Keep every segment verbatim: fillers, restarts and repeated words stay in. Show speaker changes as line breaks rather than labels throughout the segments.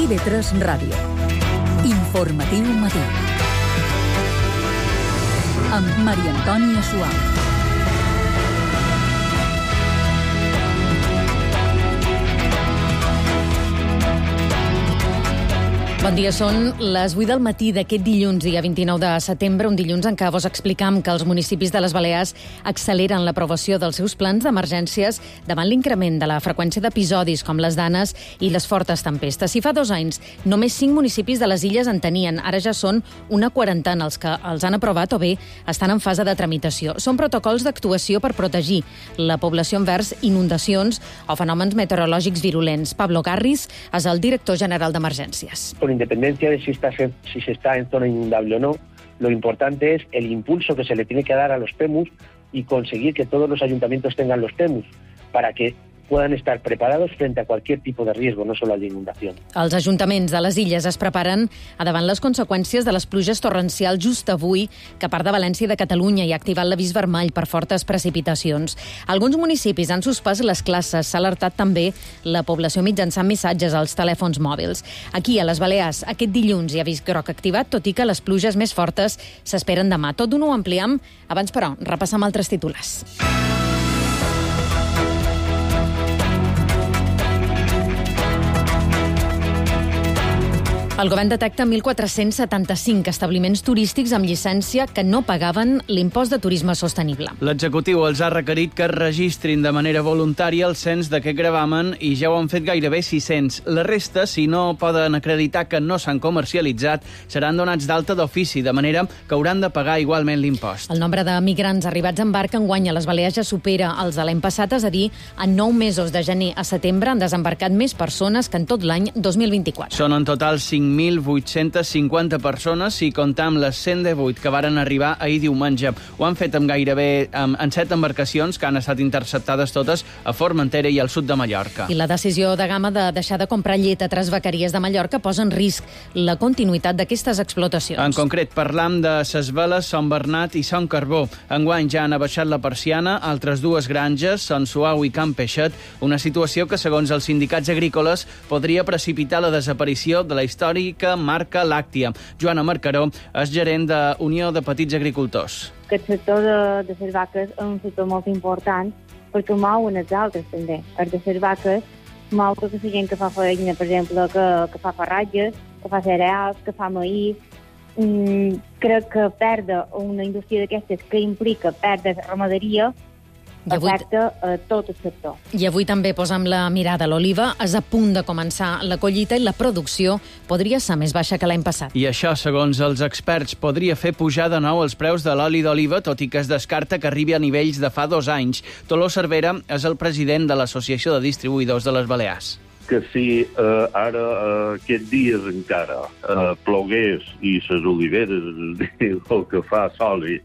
I V tres Ràdio. Informatiu matí. Amb Maria Antònia Suau. Bon dia, són les vuit del matí d'aquest dilluns, dia vint-i-nou de setembre, un dilluns en què vos explicam que els municipis de les Balears acceleren l'aprovació dels seus plans d'emergències davant l'increment de la freqüència d'episodis com les danes i les fortes tempestes. Si fa dos anys només cinc municipis de les illes en tenien, ara ja són una quarantena els que els han aprovat o bé estan en fase de tramitació. Són protocols d'actuació per protegir la població envers inundacions o fenòmens meteorològics virulents. Pablo Garris és el director general d'Emergències.
Con independencia de si, está, si se está en zona inundable o no, lo importante es el impulso que se le tiene que dar a los P E M Us y conseguir que todos los ayuntamientos tengan los P E M Us para que puedan estar preparados frente a cualquier tipo de riesgo, no solo al de inundación.
Els ajuntaments de les illes es preparen a davant les conseqüències de les pluges torrencials just avui, que a part de València i de Catalunya hi ha activat l'avís vermell per fortes precipitacions. Alguns municipis han suspès les classes, s'ha alertat també la població mitjançant missatges als telèfons mòbils. Aquí, a les Balears, aquest dilluns hi ha avís groc activat, tot i que les pluges més fortes s'esperen demà. Tot d'una ho ampliem, abans però repassam altres titulars. El govern detecta mil quatre-cents setanta-cinc establiments turístics amb llicència que no pagaven l'impost de turisme sostenible.
L'executiu els ha requerit que registrin de manera voluntària el cens d'aquest gravamen i ja ho han fet gairebé sis-cents. La resta, si no poden acreditar que no s'han comercialitzat, seran donats d'alta d'ofici, de manera que hauran de pagar igualment l'impost.
El nombre de migrants arribats en barca enguany a les Balears ja supera els de l'any passat, és a dir, en nou mesos de gener a setembre han desembarcat més persones que en tot l'any dos mil vint-i-quatre.
Són en total cinc mil vuit-cents cinquanta persones, si comptam les cent divuit que varen arribar ahir diumenge. Ho han fet amb gairebé amb, en set embarcacions que han estat interceptades totes a Formentera i al sud de Mallorca.
I la decisió de Gama de deixar de comprar llet a tres vaqueries de Mallorca posa en risc la continuïtat d'aquestes explotacions.
En concret, parlam de Ses Veles, Son Bernat i Son Carbó. Enguany ja han abaixat la persiana, altres dues granges, Son Suau i Can Peixet, una situació que, segons els sindicats agrícoles, podria precipitar la desaparició de la històrica marca làctia. Joana Marcaró és gerent de Unió de Petits Agricultors.
Aquest sector de, de les vaques és un sector molt important perquè mouen els altres també. Els de les vaques mou tota la gent que fa feina, per exemple, que, que fa farratges, que fa cereals, que fa maïs. Mm, crec que perdre una indústria d'aquestes que implica perdre ramaderia
avui...
afecta a tot el sector.
I avui també posam la mirada a l'oliva. És a punt de començar la collita i la producció podria ser més baixa que l'any passat.
I això, segons els experts, podria fer pujar de nou els preus de l'oli d'oliva, tot i que es descarta que arribi a nivells de fa dos anys. Toló Cervera és el president de l'Associació de Distribuïdors de les Balears.
Que si eh, ara eh, aquests dies encara eh, plogués i les oliveres, el que fa soli,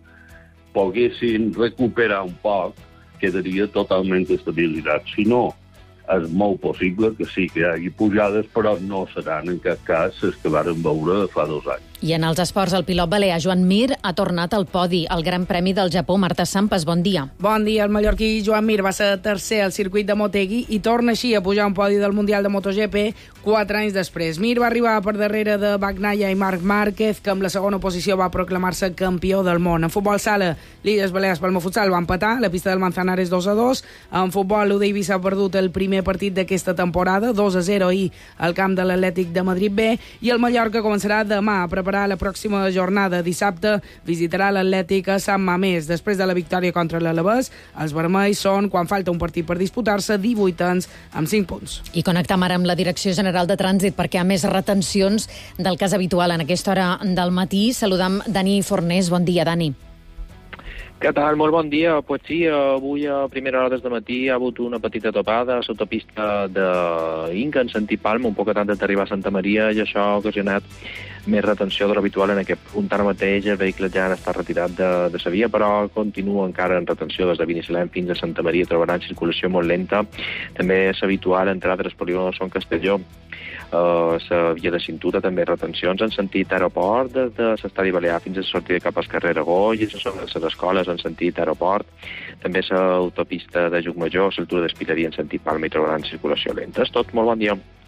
poguessin recuperar un poc, quedaria totalment estabilitzat. Si no, és molt possible que sí que hi hagi pujades, però no seran en cap cas les que varen veure fa dos anys.
I en els esports, el pilot balear Joan Mir ha tornat al podi al Gran Premi del Japó. Marta Sampas, bon dia.
Bon dia. El mallorquí Joan Mir va ser tercer al circuit de Motegi i torna així a pujar un podi del Mundial de MotoGP quatre anys després. Mir va arribar per darrere de Bagnaia i Marc Márquez, que amb la segona posició va proclamar-se campió del món. En futbol sala, l'Illes Balears Palma Futsal va empatar, la pista del Manzanares dos a dos. En futbol, l'U D Eivissa ha perdut el primer partit d'aquesta temporada, dos a zero ahir al camp de l'Atlètic de Madrid B, i el Mallorca començarà demà a preparar la pròxima jornada. Dissabte visitarà l'Atlètic a Sant Mamés. Després de la victòria contra l'Alavés, els vermells són, quan falta un partit per disputar-se, divuitens amb cinc punts.
I connectam ara amb la Direcció General de Trànsit perquè hi ha més retencions del que és habitual en aquesta hora del matí. Saludam Dani Fornés. Bon dia, Dani.
Què tal? Molt bon dia. Pues sí, avui a primera hora del matí hi ha hagut una petita topada a l'autopista d'Inca en sentit Palma, un poc abans d'arribar a Santa Maria, i això ha ocasionat més retenció de l'habitual en aquest punt. Ara mateix el vehicle ja han estat retirat de, de la via, però continua encara en retenció des de Binissalem fins a Santa Maria, trobaran circulació molt lenta. També és habitual entre altres polígonos Son Castelló, Uh, la via de cintura, també retencions en sentit aeroport des de l'estadi Balear fins a la sortida cap al carrer Aragó i sobre les escoles en sentit aeroport. També l'autopista de Llucmajor, l'altura d'Espileria en sentit Palma, i trobaran circulació lenta. És tot, molt bon dia.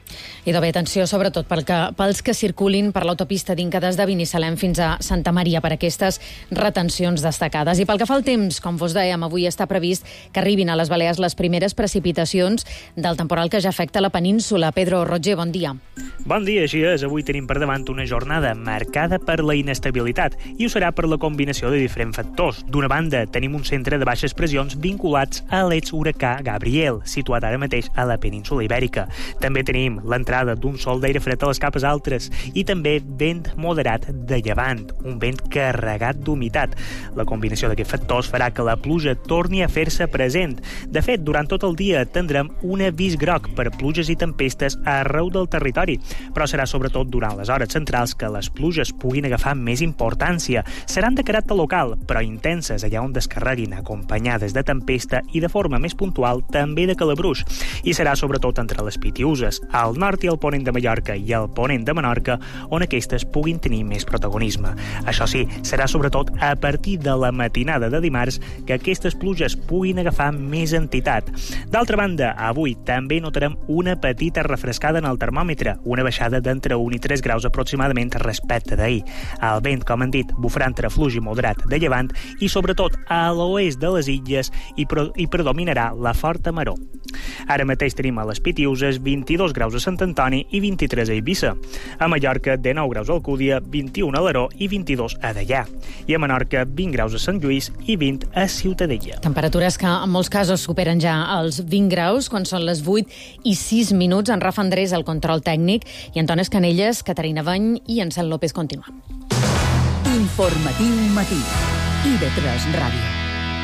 I de bé, atenció, sobretot pel que, pels que circulin per l'autopista d'Inca des de Binissalem fins a Santa Maria per aquestes retencions destacades. I pel que fa al temps, com vos dèiem, avui està previst que arribin a les Balears les primeres precipitacions del temporal que ja afecta la península. Pedro Roger, bon dia.
Bon dia, així és. Avui tenim per davant una jornada marcada per la inestabilitat i ho serà per la combinació de diferents factors. D'una banda, tenim un centre de baixes pressions vinculats a l'ex-huracà Gabriel, situat ara mateix a la península Ibèrica. També tenim l'entrada d'un sol d'aire fred a les capes altes i també vent moderat de llevant, un vent carregat d'humitat. La combinació d'aquests factors farà que la pluja torni a fer-se present. De fet, durant tot el dia tindrem un avís groc per pluges i tempestes arreu del territori, però serà sobretot durant les hores centrals que les pluges puguin agafar més importància. Seran de caràcter local, però intenses allà on descarreguin, acompanyades de tempesta i de forma més puntual també de calabruix. I serà sobretot entre les Pitiüses, al nord i al ponent de Mallorca i al ponent de Menorca, on aquestes puguin tenir més protagonisme. Això sí, serà sobretot a partir de la matinada de dimarts que aquestes pluges puguin agafar més entitat. D'altra banda, avui també notarem una petita refrescada en el termòmetre, una baixada d'entre un i tres graus aproximadament respecte d'ahir. El vent, com han dit, bufarà entre fluix i moderat de llevant i sobretot a l'oest de les illes hi, pro hi predominarà la forta maror. Ara mateix tenim a les Pitiüses vint-i-dos graus a Sant Antoni i vint-i-tres a Eivissa. A Mallorca, dinou graus a Alcúdia, vint-i-un a l'Aró i vint-i-dos a Deià. I a Menorca, vint graus a Sant Lluís i vint a Ciutadella.
Temperatures que en molts casos superen ja els vint graus, quan són les vuit i sis minuts. En Rafa Andrés, el control tècnic, i Antònia Canelles, Caterina Bany i Ansel López continua.
Informatiu matí. I de tres Ràdio.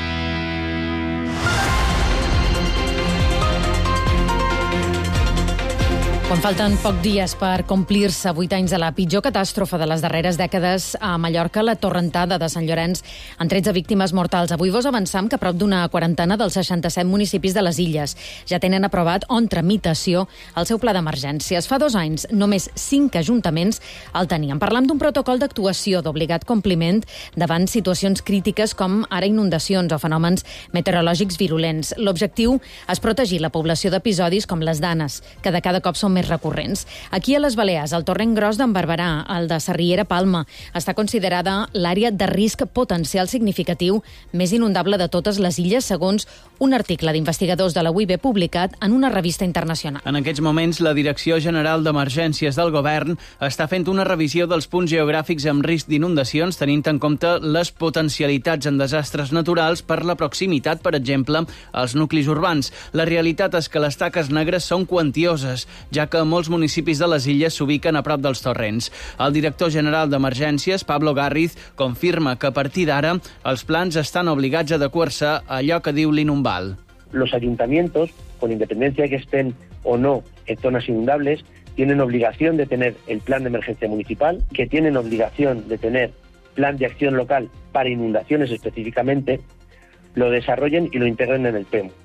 Quan falten poc dies per complir-se vuit anys de la pitjor catàstrofe de les darreres dècades a Mallorca, la torrentada de Sant Llorenç, amb tretze víctimes mortals. Avui vos avançam que prop d'una quarantena dels seixanta-set municipis de les illes ja tenen aprovat o en tramitació el seu pla d'emergències. Fa dos anys, només cinc ajuntaments el tenien. Parlam d'un protocol d'actuació d'obligat compliment davant situacions crítiques com ara inundacions o fenòmens meteorològics virulents. L'objectiu és protegir la població d'episodis com les danes, que de cada cop són més recurrents. Aquí a les Balears, el torrent gros d'en Barberà, el de Sarriera Palma, està considerada l'àrea de risc potencial significatiu més inundable de totes les illes, segons un article d'investigadors de la U I B publicat en una revista internacional.
En aquests moments, la Direcció General d'Emergències del Govern està fent una revisió dels punts geogràfics amb risc d'inundacions, tenint en compte les potencialitats en desastres naturals per la proximitat, per exemple, als nuclis urbans. La realitat és que les taques negres són quantioses, ja que molts municipis de les illes s'ubiquen a prop dels torrents. El director general d'Emergències, Pablo Garriz, confirma que a partir d'ara els plans estan obligats a adequar-se a allò que diu l'Inumbal.
Los ayuntamientos, con independencia de que estén o no en zonas inundables, tienen obligación de tener el plan de emergencia municipal, que tienen obligación de tener plan de acción local para inundaciones específicamente, lo desarrollen y lo integren en el P E M.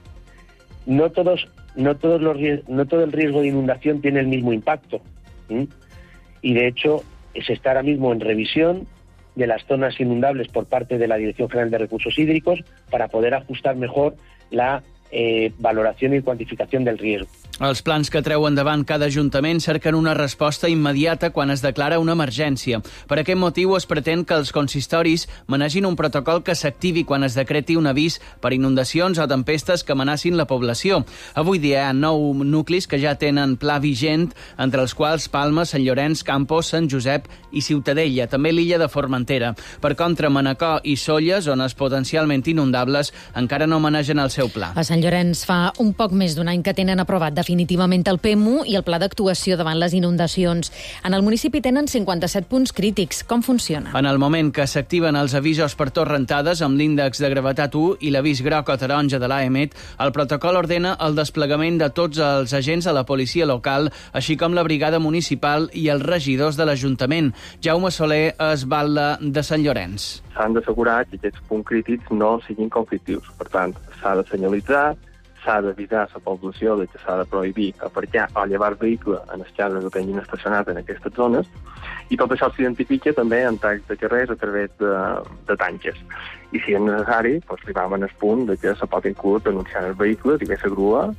No todos, no todos los, no todo el riesgo de inundación tiene el mismo impacto. ¿sí? Y de hecho se está ahora mismo en revisión de las zonas inundables por parte de la Dirección General de Recursos Hídricos para poder ajustar mejor la eh, valoración y cuantificación del riesgo.
Els plans que treu endavant cada ajuntament cerquen una resposta immediata quan es declara una emergència. Per aquest motiu es pretén que els consistoris manegin un protocol que s'activi quan es decreti un avís per inundacions o tempestes que amenacin la població. Avui dia hi ha nou nuclis que ja tenen pla vigent, entre els quals Palma, Sant Llorenç, Campos, Sant Josep i Ciutadella, també l'illa de Formentera. Per contra, Manacor i Sóller, zones potencialment inundables, encara no manegen el seu pla.
A Sant Llorenç fa un poc més d'un any que tenen aprovat definitivament el P E M U i el pla d'actuació davant les inundacions. En el municipi tenen cinquanta-set punts crítics. Com funciona?
En el moment que s'activen els avisos per torrentades amb l'índex de gravetat u i l'avís groc o taronja de l'A E M E T, el protocol ordena el desplegament de tots els agents de la policia local, així com la brigada municipal i els regidors de l'Ajuntament. Jaume Soler és batlle de Sant Llorenç.
S'han d'assegurar que aquests punts crítics no siguin conflictius. Per tant, s'ha de senyalitzar, s'ha d'avisar la població de que s'ha de prohibir aparcar o llevar vehicle en els casos que tinguin estacionat en aquestes zones, i tot això s'identifica també en tags de carrers a través de, de tanques. I si és necessari, doncs arribam en el punt de que se pot inclús denunciar el vehicle, si ve la grua,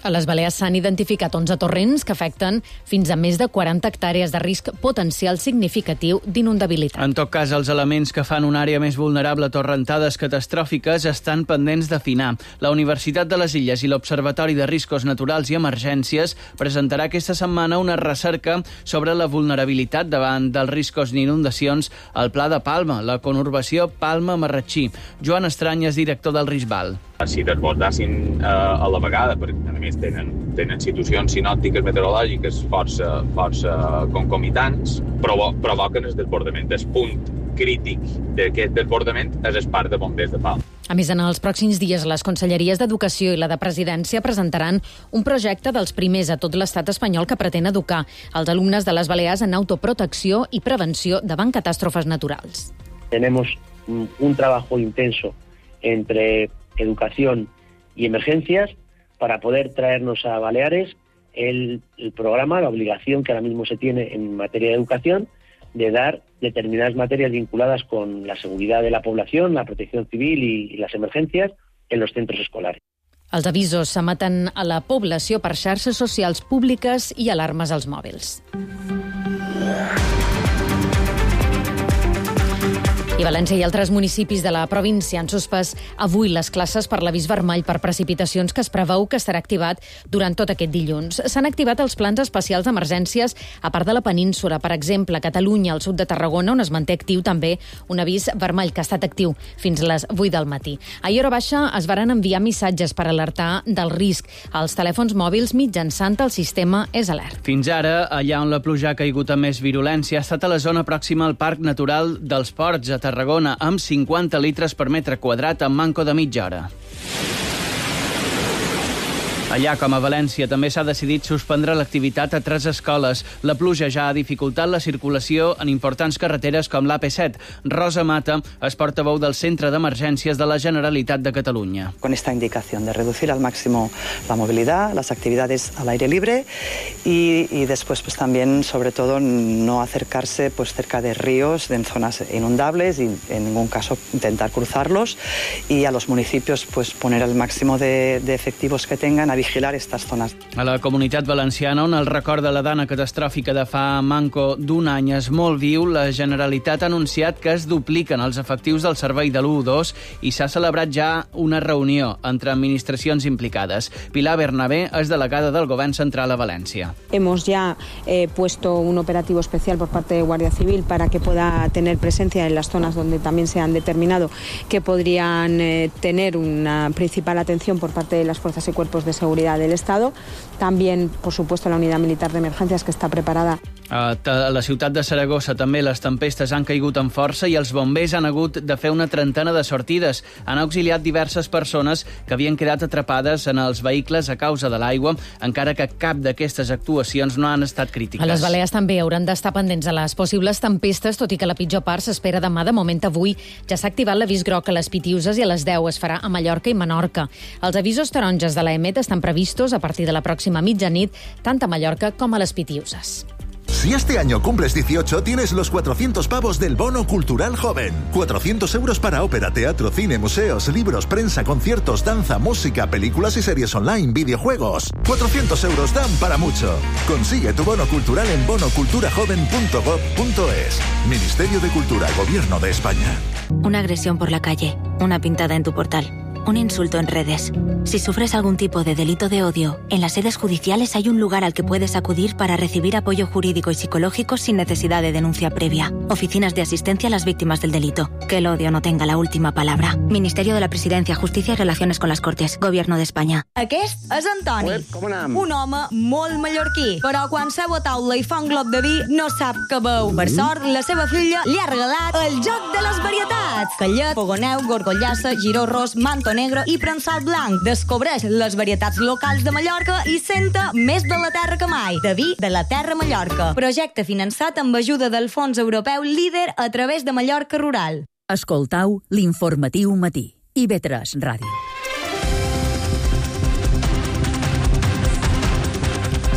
A les Balears s'han identificat onze torrents que afecten fins a més de quaranta hectàrees de risc potencial significatiu d'inundabilitat.
En tot cas, els elements que fan una àrea més vulnerable a torrentades catastròfiques estan pendents d'afinar. La Universitat de les Illes i l'Observatori de Riscos Naturals i Emergències presentarà aquesta setmana una recerca sobre la vulnerabilitat davant dels riscos d'inundacions al Pla de Palma, la conurbació Palma-Marratxí. Joan Estrany és director del RISBAL.
Si desbordassin eh, a la vegada, perquè a més tenen, tenen situacions sinòptiques meteorològiques força, força concomitants, provo provoquen el desbordament. El punt crític d'aquest desbordament és el parc de bombers de Palma.
A més, en els pròxims dies, les conselleries d'Educació i la de Presidència presentaran un projecte dels primers a tot l'estat espanyol que pretén educar els alumnes de les Balears en autoprotecció i prevenció davant catàstrofes naturals.
Tenemos un trabajo intenso entre educación y emergencias para poder traernos a Baleares el, el programa, la obligación que ahora mismo se tiene en materia de educación de dar determinadas materias vinculadas con la seguridad de la población, la protección civil y, y las emergencias en los centros escolares.
Els avisos s'ematen a la població per xarxes socials públiques i alarmes als mòbils. I València i altres municipis de la província han suspès avui les classes per l'avís vermell per precipitacions que es preveu que estarà activat durant tot aquest dilluns. S'han activat els plans especials d'emergències a part de la península. Per exemple, a Catalunya, al sud de Tarragona, on es manté actiu també un avís vermell que ha estat actiu fins a les vuit del matí. Ahir a hora baixa es varen enviar missatges per alertar del risc als telèfons mòbils mitjançant el sistema És Alert.
Fins ara, allà on la pluja ha caigut amb més virulència ha estat a la zona pròxima al Parc Natural dels Ports, a Tarragona, amb cinquanta litres per metre quadrat en manco de mitja hora. Allà, com a València, també s'ha decidit suspendre l'activitat a tres escoles. La pluja ja ha dificultat la circulació en importants carreteres com l'A P set. Rosa Mata és portaveu del Centre d'Emergències de la Generalitat de Catalunya.
Con esta indicación de reducir al máximo la movilidad, las actividades al aire libre y, y después pues también, sobre todo, no acercarse pues cerca de ríos, en zonas inundables y en ningún caso intentar cruzarlos, y a los municipios pues poner el máximo de, de efectivos que tengan a vigilar estas zones.
A la Comunitat Valenciana, on el record de la dana catastròfica de fa manco d'un any és molt viu, la Generalitat ha anunciat que es dupliquen els efectius del servei de l'u dos i s'ha celebrat ja una reunió entre administracions implicades. Pilar Bernabé és delegada del Govern Central a València.
Hemos ya eh, puesto un operativo especial por parte de Guardia Civil para que pueda tener presencia en las zonas donde también se han determinado que podrían eh, tener una principal atención por parte de las fuerzas y cuerpos de seguridad del Estado. También, por supuesto, la unidad militar de emergencias que está preparada.
A la ciutat de Saragossa també les tempestes han caigut amb força i els bombers han hagut de fer una trentena de sortides. Han auxiliat diverses persones que havien quedat atrapades en els vehicles a causa de l'aigua, encara que cap d'aquestes actuacions no han estat crítiques.
A les Balears també hauran d'estar pendents a les possibles tempestes, tot i que la pitjor part s'espera demà. De moment, avui ja s'ha activat l'avís groc a les Pitiüses i a les deu es farà a Mallorca i Menorca. Els avisos taronges de l'EMET estan previstos a partir de la pròxima mitjanit, tant a Mallorca com a les Pitiüses.
Si este año cumples dieciocho, tienes los cuatrocientos pavos del Bono Cultural Joven. cuatrocientos euros para ópera, teatro, cine, museos, libros, prensa, conciertos, danza, música, películas y series online, videojuegos. cuatrocientos euros dan para mucho. Consigue tu bono cultural en bono cultura joven punto gob punto es. Ministerio de Cultura, Gobierno de España.
Una agresión por la calle, una pintada en tu portal, un insulto en redes. Si sufres algún tipo de delito de odio, en las sedes judiciales hay un lugar al que puedes acudir para recibir apoyo jurídico y psicológico sin necesidad de denuncia previa. Oficinas de asistencia a las víctimas del delito. Que el odio no tenga la última palabra. Ministerio de la Presidencia, Justícia i Relaciones con las Cortes. Gobierno d'Espanya.
Aquest és Antoni. Uep, com anem? Un home molt mallorquí, però quan seu a taula i fa un glob de vi no sap què veu. Per sort, la seva filla li ha regalat el joc de les varietats. Callet, fogoneu, gorgollassa, giró ros, manto negre i prensat blanc. Descobreix les varietats locals de Mallorca i senta més de la terra que mai. De vi de la terra Mallorca. Projecte finançat amb ajuda del Fons Europeu Líder a través de Mallorca Rural.
Escoltau l'informatiu matí. I ve tres Ràdio.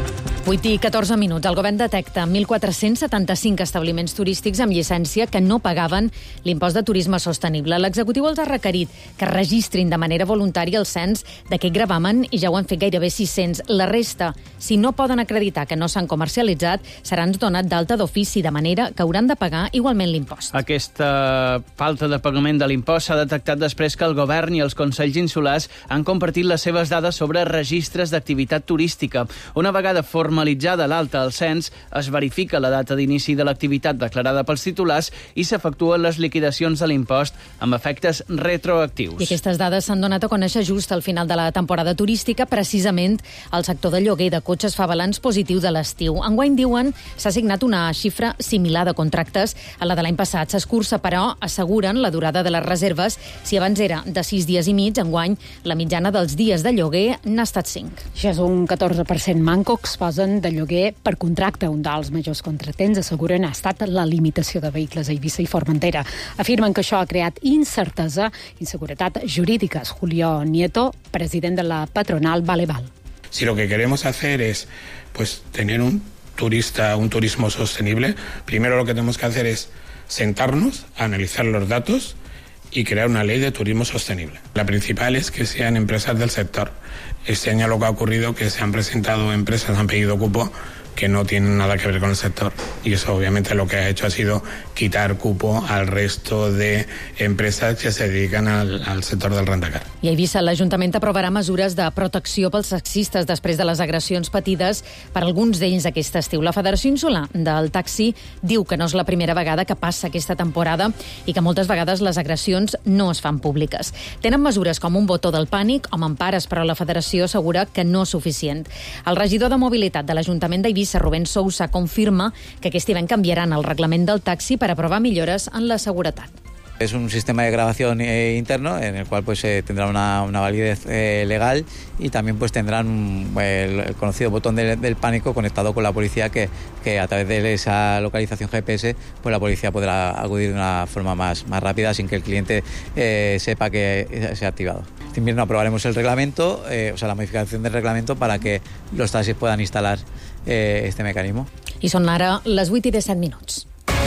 vuit i catorze minuts. El govern detecta mil quatre-cents setanta-cinc establiments turístics amb llicència que no pagaven l'impost de turisme sostenible. L'executiu els ha requerit que registrin de manera voluntària el cens d'aquest gravamen i ja ho han fet gairebé sis-cents. La resta, si no poden acreditar que no s'han comercialitzat, seran donat d'alta d'ofici, de manera que hauran de pagar igualment l'impost.
Aquesta falta de pagament de l'impost s'ha detectat després que el govern i els consells insulars han compartit les seves dades sobre registres d'activitat turística. Una vegada formalitzada l'alta al cens, es verifica la data d'inici de l'activitat declarada pels titulars i s'efectuen les liquidacions de l'impost amb efectes retroactius.
I aquestes dades s'han donat a conèixer just al final de la temporada turística. Precisament el sector de lloguer de cotxes fa balanç positiu de l'estiu. Enguany, diuen, s'ha signat una xifra similar de contractes a la de l'any passat. S'escurça, però, asseguren la durada de les reserves. Si abans era de sis dies i mig, enguany la mitjana dels dies de lloguer n'ha estat cinc.
Això és un catorze per cent manco que es posen de lloguer per contracte. Un dels majors contratemps, asseguren, ha estat la limitació de vehicles a Eivissa i Formentera. Afirmen que això ha creat incertesa i inseguretat jurídiques. Julio Nieto, president de la patronal Valeval.
Si lo que queremos hacer es pues, tener un turista, un turismo sostenible, primero lo que tenemos que hacer es sentarnos, analizar los datos y crear una ley de turismo sostenible. La principal es que sean empresas del sector. Este año lo que ha ocurrido es que se han presentado empresas, han pedido cupo que no tienen nada que ver con el sector. Y eso obviamente lo que ha hecho ha sido quitar cupo al resto de empresas que se dedican al, al sector del rentacar.
I a Eivissa l'Ajuntament aprovarà mesures de protecció pels taxistes després de les agressions patides per alguns d'ells aquest estiu. La Federació Insular del Taxi diu que no és la primera vegada que passa aquesta temporada i que moltes vegades les agressions no es fan públiques. Tenen mesures com un botó del pànic o mampares, però la Federació assegura que no és suficient. El regidor de Mobilitat de l'Ajuntament d'Eivissa, Rubén Sousa, confirma que aquest hivern canviaran el reglament del taxi per aprovar millores en la seguretat.
Es un sistema de grabación eh, interno en el cual pues eh, tendrá una, una validez eh, legal y también pues tendrán el, el conocido botón de, del pánico conectado con la policía que, que a través de esa localización G P S pues la policía podrá acudir de una forma más, más rápida sin que el cliente eh, sepa que se ha activado. Este invierno aprobaremos el reglamento, eh, o sea la modificación del reglamento para que los taxis puedan instalar eh, este mecanismo.
I són ara les vuit i disset minuts.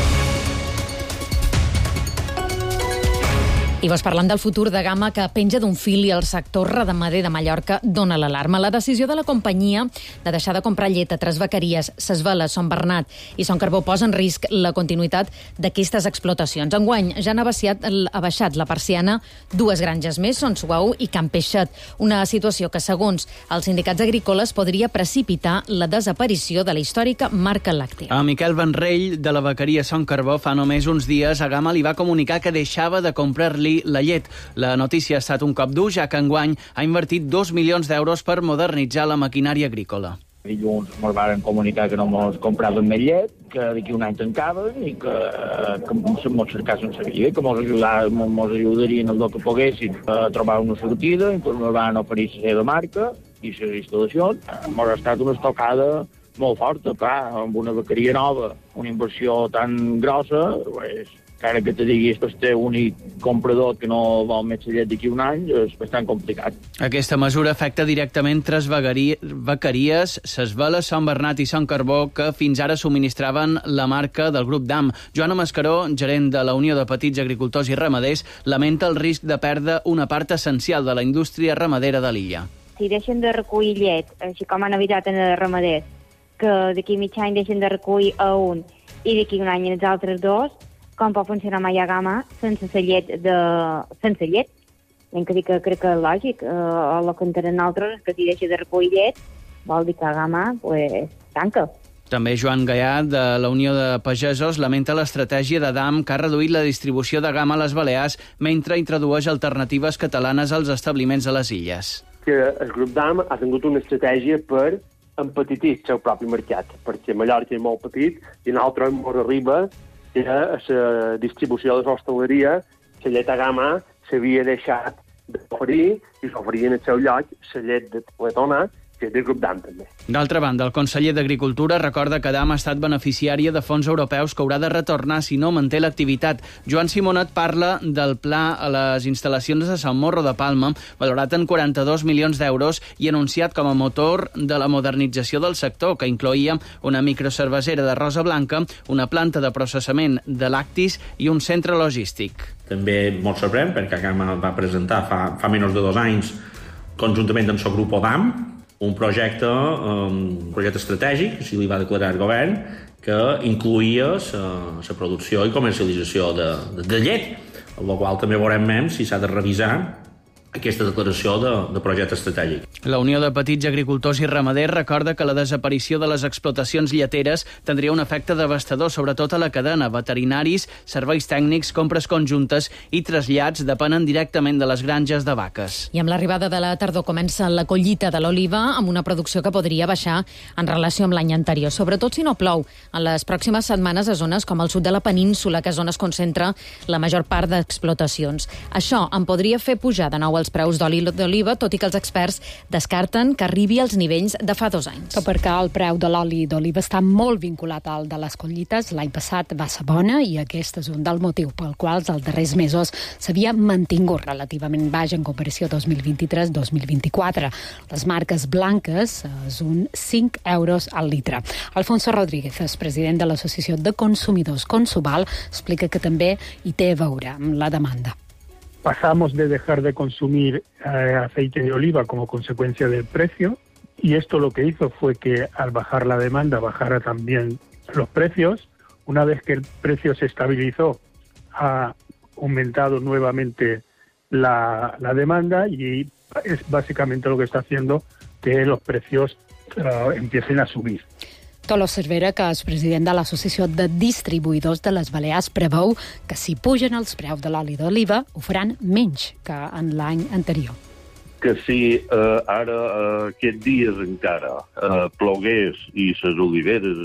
I vos parlant del futur de Gamma, que penja d'un fil i el sector ramader de Mallorca dona l'alarma. La decisió de la companyia de deixar de comprar llet a tres vaqueries, Ses Veles, Son Bernat i Son Carbó, posa en risc la continuïtat d'aquestes explotacions. Enguany ja han abaixat, ha baixat la persiana dues granges més, Son Suau i Can Peixet, una situació que, segons els sindicats agrícoles, podria precipitar la desaparició de la històrica marca làctea.
A Miquel Benrell, de la vaqueria Son Carbó, fa només uns dies a Gamma li va comunicar que deixava de comprar-li la llet. La notícia ha estat un cop dur, ja que enguany ha invertit dos milions d'euros per modernitzar la maquinària agrícola.
Dilluns ens van comunicar que no ens compraven més llet, que d'aquí un any tancaven i que, que ens cercassin la vida, que ens ajudarien el que poguessin a trobar una sortida, i ens van oferir la seva marca i les instal·lacions. Ens ha estat una estocada molt forta, clar, amb una vaqueria nova, una inversió tan grossa, pues, encara que te diguis que és el únic comprador que no vol més llet d'aquí un any, és bastant complicat.
Aquesta mesura afecta directament tres vaqueries, Ses Veles, Son Bernat i Son Carbó, que fins ara subministraven la marca del grup D A M. Joana Mascaró, gerent de la Unió de Petits Agricultors i Ramaders, lamenta el risc de perdre una part essencial de la indústria ramadera de l'illa.
Si deixen de recollir llet, així com han avisat en els ramaders, que d'aquí mig any deixen de recollir a un i d'aquí un any els altres dos, com pot funcionar mai a Gamma sense la llet de... sense llet. Hem que dir que crec que és lògic. Eh, el que entenem nosaltres és que si deixa de recollir llet, vol dir que a Gamma, pues, tanca.
També Joan Gaià, de la Unió de Pagesos, lamenta l'estratègia de D A M que ha reduït la distribució de Gamma a les Balears mentre introdueix alternatives catalanes als establiments a les illes.
Que el grup D A M ha tingut una estratègia per empetitir el seu propi mercat, perquè Mallorca és molt petit i nosaltres molt arriba que a la distribució de l'hostaleria la llet a Gamma s'havia deixat d'oferir i s'oferia en el seu lloc la llet de letona, Sí, del grup D A M també.
D'altra banda, el conseller d'Agricultura recorda que D A M ha estat beneficiària de fons europeus que haurà de retornar si no manté l'activitat. Joan Simonet parla del pla a les instal·lacions de Sant Morro de Palma, valorat en quaranta-dos milions d'euros i anunciat com a motor de la modernització del sector, que incloïa una microcervesera de Rosa Blanca, una planta de processament de lactis i un centre logístic.
També molt sorprèn perquè Cama va presentar fa, fa menys de dos anys, conjuntament amb el grup D A M, un projecte, un projecte estratègic, que s'hi li va declarar el govern, que incluïa la producció i comercialització de, de, de llet, amb la qual també veurem si s'ha de revisar aquesta declaració de, de projecte estratègic.
La Unió de Petits Agricultors i Ramaders recorda que la desaparició de les explotacions lleteres tindria un efecte devastador, sobretot a la cadena. Veterinaris, serveis tècnics, compres conjuntes i trasllats depenen directament de les granges de vaques.
I amb l'arribada de la tardor comença la collita de l'oliva amb una producció que podria baixar en relació amb l'any anterior, sobretot si no plou. En les pròximes setmanes a zones com el sud de la península, que és on es concentra la major part d'explotacions. Això en podria fer pujar de nou els preus d'oli d'oliva, tot i que els experts descarten que arribi als nivells de fa dos anys.
Tot perquè el preu de l'oli d'oliva està molt vinculat al de les collites. L'any passat va ser bona i aquest és un del motiu pel qual els darrers mesos s'havia mantingut relativament baix en comparació dos mil vint-i-tres dos mil vint-i-quatre. Les marques blanques és un cinc euros al litre. Alfonso Rodríguez, és president de l'Associació de Consumidors Consubal, explica que també hi té a veure amb la demanda.
Pasamos de dejar de consumir eh, aceite de oliva como consecuencia del precio y esto lo que hizo fue que al bajar la demanda bajara también los precios. Una vez que el precio se estabilizó, ha aumentado nuevamente la, la demanda y es básicamente lo que está haciendo que los precios uh, empiecen a subir.
Tolo Cervera, que és president de l'Associació de Distribuïdors de les Balears, preveu que si pugen els preus de l'oli d'oliva ho faran menys que en l'any anterior.
Que si eh, ara eh, aquests dies encara eh, plogués i les oliveres,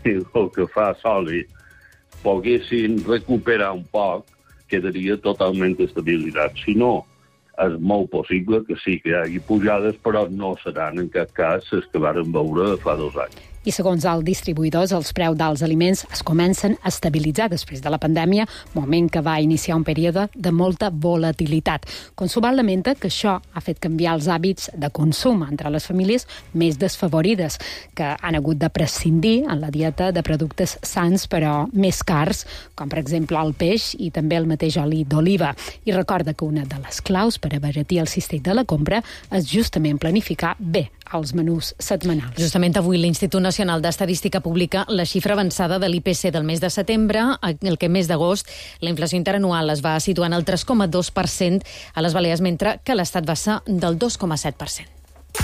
el que fa soli, poguessin recuperar un poc, quedaria totalment estabilitat. Si no, és molt possible que sí que hi hagi pujades, però no seran en cap cas les que varen veure fa dos anys.
I segons els distribuïdors, els preus dels aliments es comencen a estabilitzar després de la pandèmia, moment que va iniciar un període de molta volatilitat. Consubal lamenta que això ha fet canviar els hàbits de consum entre les famílies més desfavorides, que han hagut de prescindir en la dieta de productes sans però més cars, com per exemple el peix i també el mateix oli d'oliva. I recorda que una de les claus per abaratir el cistell de la compra és justament planificar bé els menús setmanals.
Justament avui l'Institut Nacional d'Estadística publica la xifra avançada de l'I P C del mes de setembre, el que mes d'agost la inflació interanual es va situar en el tres coma dos per cent a les Balears, mentre que l'Estat va ser del dos coma set per cent.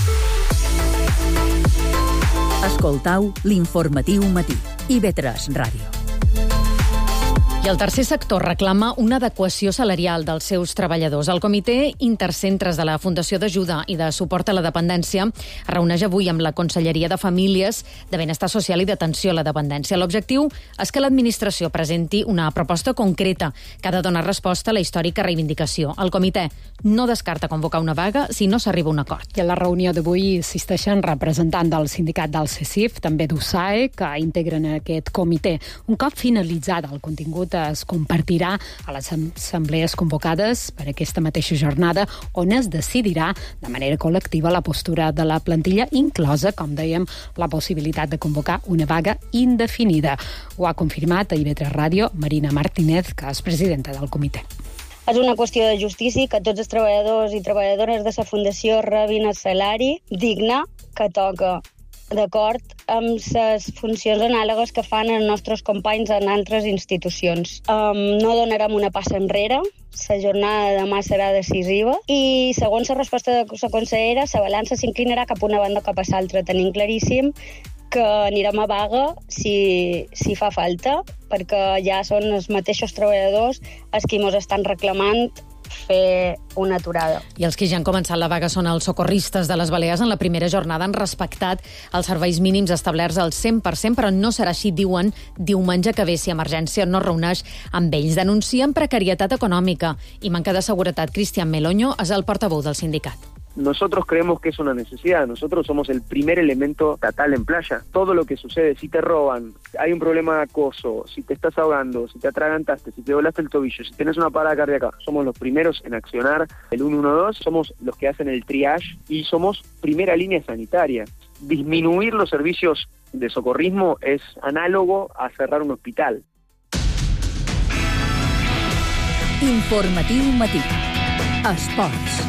Escoltau l'informatiu matí. I ve tres Ràdio.
I el tercer sector reclama una adequació salarial dels seus treballadors. El Comitè Intercentres de la Fundació d'Ajuda i de Suport a la Dependència es reuneix avui amb la Conselleria de Famílies, de Benestar Social i d'Atenció a la Dependència. L'objectiu és que l'administració presenti una proposta concreta que ha de donar resposta a la històrica reivindicació. El comitè no descarta convocar una vaga si no s'arriba a un acord.
I a la reunió d'avui assisteixen representants del sindicat del C E C I F, també d'U S A E, que integren aquest comitè. Un cop finalitzat el contingut es compartirà a les assemblees convocades per aquesta mateixa jornada, on es decidirà de manera col·lectiva la postura de la plantilla, inclosa, com dèiem, la possibilitat de convocar una vaga indefinida. Ho ha confirmat a I V tres Ràdio Marina Martínez, que és presidenta del comitè.
És una qüestió de justícia que tots els treballadors i treballadores de la Fundació rebin el salari digne que toca, d'acord amb les funcions anàlogues que fan els nostres companys en altres institucions. Um, no donarem una passa enrere, la jornada de demà serà decisiva i, segons la resposta de la consellera, la balança s'inclinarà cap a una banda o cap a l'altra. Tenim claríssim que anirem a vaga si, si fa falta, perquè ja són els mateixos treballadors els que ens estan reclamant fer una aturada.
I els que ja han començat la vaga són els socorristes de les Balears. En la primera jornada han respectat els serveis mínims establerts al cent per cent, però no serà així, diuen, diumenge que ve si emergència no reuneix amb ells. Denuncien precarietat econòmica i manca de seguretat. Cristian Meloño és el portaveu del sindicat.
nosotros creemos que es una necesidad. Nosotros somos el primer elemento estatal en playa. Todo lo que sucede, si te roban, hay un problema de acoso, si te estás ahogando, si te atragantaste, si te volaste el tobillo, si tenés una parada cardíaca, somos los primeros en accionar el uno uno dos, somos los que hacen el triage y somos primera línea sanitaria. Disminuir los servicios de socorrismo es análogo a cerrar un hospital.
Informatiu matí. Esports.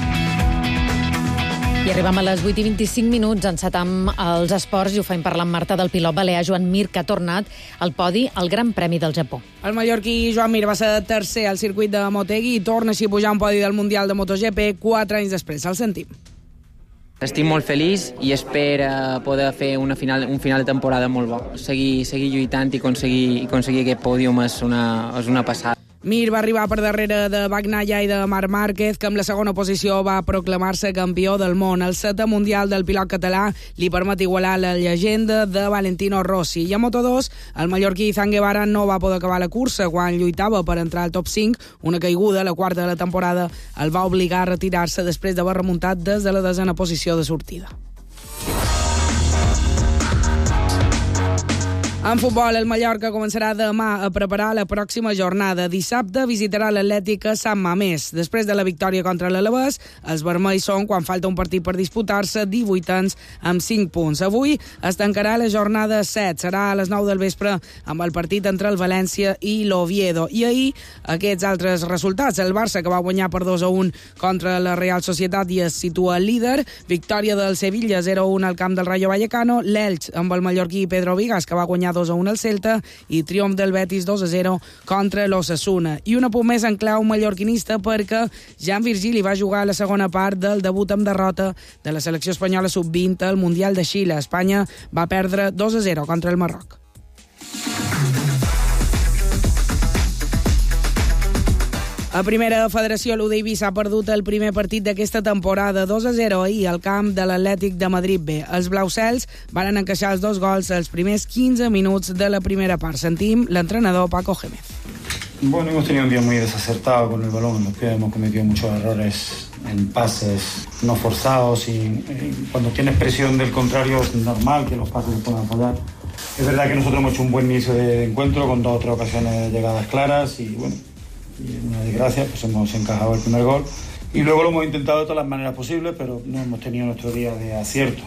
I arribem a les vuit i vint-i-cinc minuts, encetam els esports i ho fem parlant, Marta, del pilot balear Joan Mir, que ha tornat al podi al Gran Premi del Japó.
El mallorquí Joan Mir va ser tercer al circuit de Motegi i torna així a pujar un podi del Mundial de MotoGP quatre anys després. El sentim.
Estic molt feliç i espero poder fer una final, un final de temporada molt bo. Seguir, seguir lluitant i aconseguir, aconseguir aquest pòdium és una, és una passada.
Mir va arribar per darrere de Bagnaia i de Marc Márquez, que amb la segona posició va proclamar-se campió del món. El setè mundial del pilot català li permet igualar la llegenda de Valentino Rossi. I a Moto dos, el mallorquí Izan Guevara no va poder acabar la cursa quan lluitava per entrar al top cinc. Una caiguda, la quarta de la temporada, el va obligar a retirar-se després d'haver remuntat des de la desena posició de sortida. En futbol, el Mallorca començarà demà a preparar la pròxima jornada. Dissabte visitarà l'Atlètic a Sant Mamés. Després de la victòria contra l'Alavés, els vermells són, quan falta un partit per disputar-se, divuitens amb cinc punts. Avui es tancarà la jornada set. Serà a les nou del vespre amb el partit entre el València i l'Oviedo. I ahir, aquests altres resultats. El Barça, que va guanyar per dos a un contra la Real Societat i es situa líder. Victòria del Sevilla zero a un al camp del Rayo Vallecano. L'Elx amb el mallorquí Pedro Vigas, que va guanyar dos a un al Celta, i triomf del Betis dos a zero contra l'Osasuna. I un apunt més en clau mallorquinista, perquè Jan Virgili va jugar a la segona part del debut amb derrota de la selecció espanyola sub vint al Mundial de Xile. Espanya va perdre dos a zero contra el Marroc. A primera federació, l'U D Eivissa ha perdut el primer partit d'aquesta temporada, dos a zero ahir al camp de l'Atlètic de Madrid B. Els blaucels van encaixar els dos gols als primers quinze minuts de la primera part. Sentim l'entrenador Paco Gémez.
Bueno, hemos tenido un día muy desacertado con el balón en los pies, hemos cometido muchos errores en pases no forzados y, y cuando tienes presión del contrario es normal que los pases se puedan fallar. Es verdad que nosotros hemos hecho un buen inicio de encuentro con dos o tres ocasiones de llegadas claras y bueno, y en una desgracia pues hemos encajado el primer gol y luego lo hemos intentado de todas las maneras posibles, pero no hemos tenido nuestro día de acierto.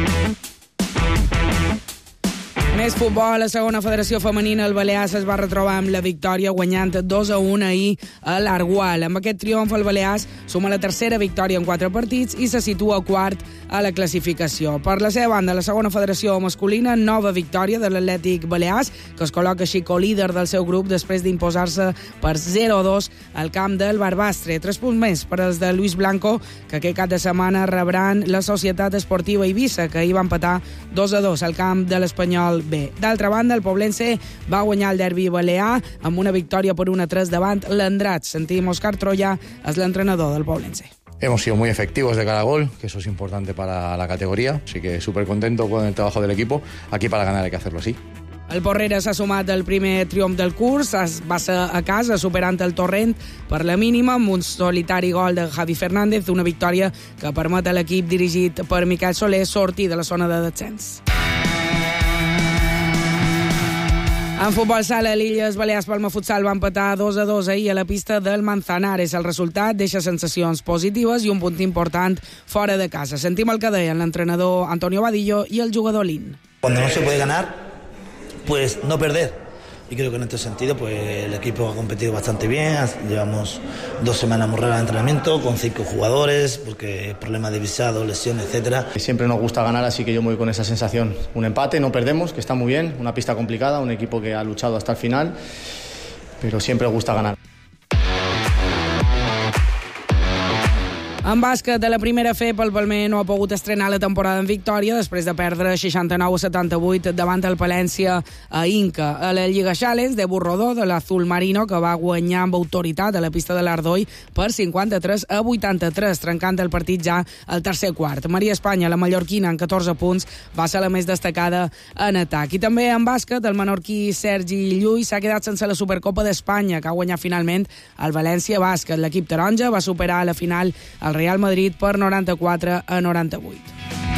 Més futbol, la segona federació femenina, el Balears es va retrobar amb la victòria guanyant dos a un ahir a l'Argual. Amb aquest triomf, el Balears suma la tercera victòria en quatre partits i se situa quart a la classificació. Per la seva banda, la segona federació masculina, nova victòria de l'Atlètic Balears, que es col·loca així co-líder del seu grup després d'imposar-se per zero a dos al camp del Barbastre. Tres punts més per als de Luis Blanco, que aquest cap de setmana rebran la Societat Esportiva Eivissa, que ahir va empatar dos a dos al camp de l'Espanyol B. D'altra banda, el Poblense va guanyar el derbi balear amb una victòria per un a tres davant l'Andratx. Sentim Òscar Troya, és l'entrenador del Poblense.
Hemos sido muy efectivos de cara a gol, que eso es importante para la categoría, así que súper contento con el trabajo del equipo. Aquí para ganar hay que hacerlo así.
El Porrera s'ha sumat al primer triomf del curs, va ser a casa superant el Torrent per la mínima amb un solitari gol de Javi Fernández, una victòria que permet a l'equip dirigit per Miquel Soler sortir de la zona de descens. En futbol sala, l'Illes Balears Palma Futsal va empatar dos a dos ahir a la pista del Manzanares. El resultat deixa sensacions positives i un punt important fora de casa. Sentim el que deien l'entrenador Antonio Vadillo i el jugador Lin.
Cuando no se puede ganar, pues no perder. Y creo que en este sentido pues el equipo ha competido bastante bien. Llevamos dos semanas muy raras de entrenamiento con cinco jugadores, porque problemas de visado, lesiones, etcétera.
Siempre nos gusta ganar, así que yo me voy con esa sensación. Un empate, no perdemos, que está muy bien. Una pista complicada, un equipo que ha luchado hasta el final, pero siempre gusta ganar.
En bàsquet de la primera F, el Palmer no ha pogut estrenar la temporada en victòria després de perdre seixanta-nou a setanta-vuit davant el Palència a Inca. A la Lliga Challenge de Borrodó, de l'Azul Marino, que va guanyar amb autoritat a la pista de l'Ardoi per cinquanta-tres a vuitanta-tres, trencant el partit ja al tercer quart. Maria Espanya, la mallorquina, en catorze punts, va ser la més destacada en atac. I també en bàsquet, el menorquí Sergi Llull s'ha quedat sense la Supercopa d'Espanya, que ha guanyat finalment el València Bàsquet. L'equip taronja va superar a la final el el Real Madrid per noranta-quatre a noranta-vuit.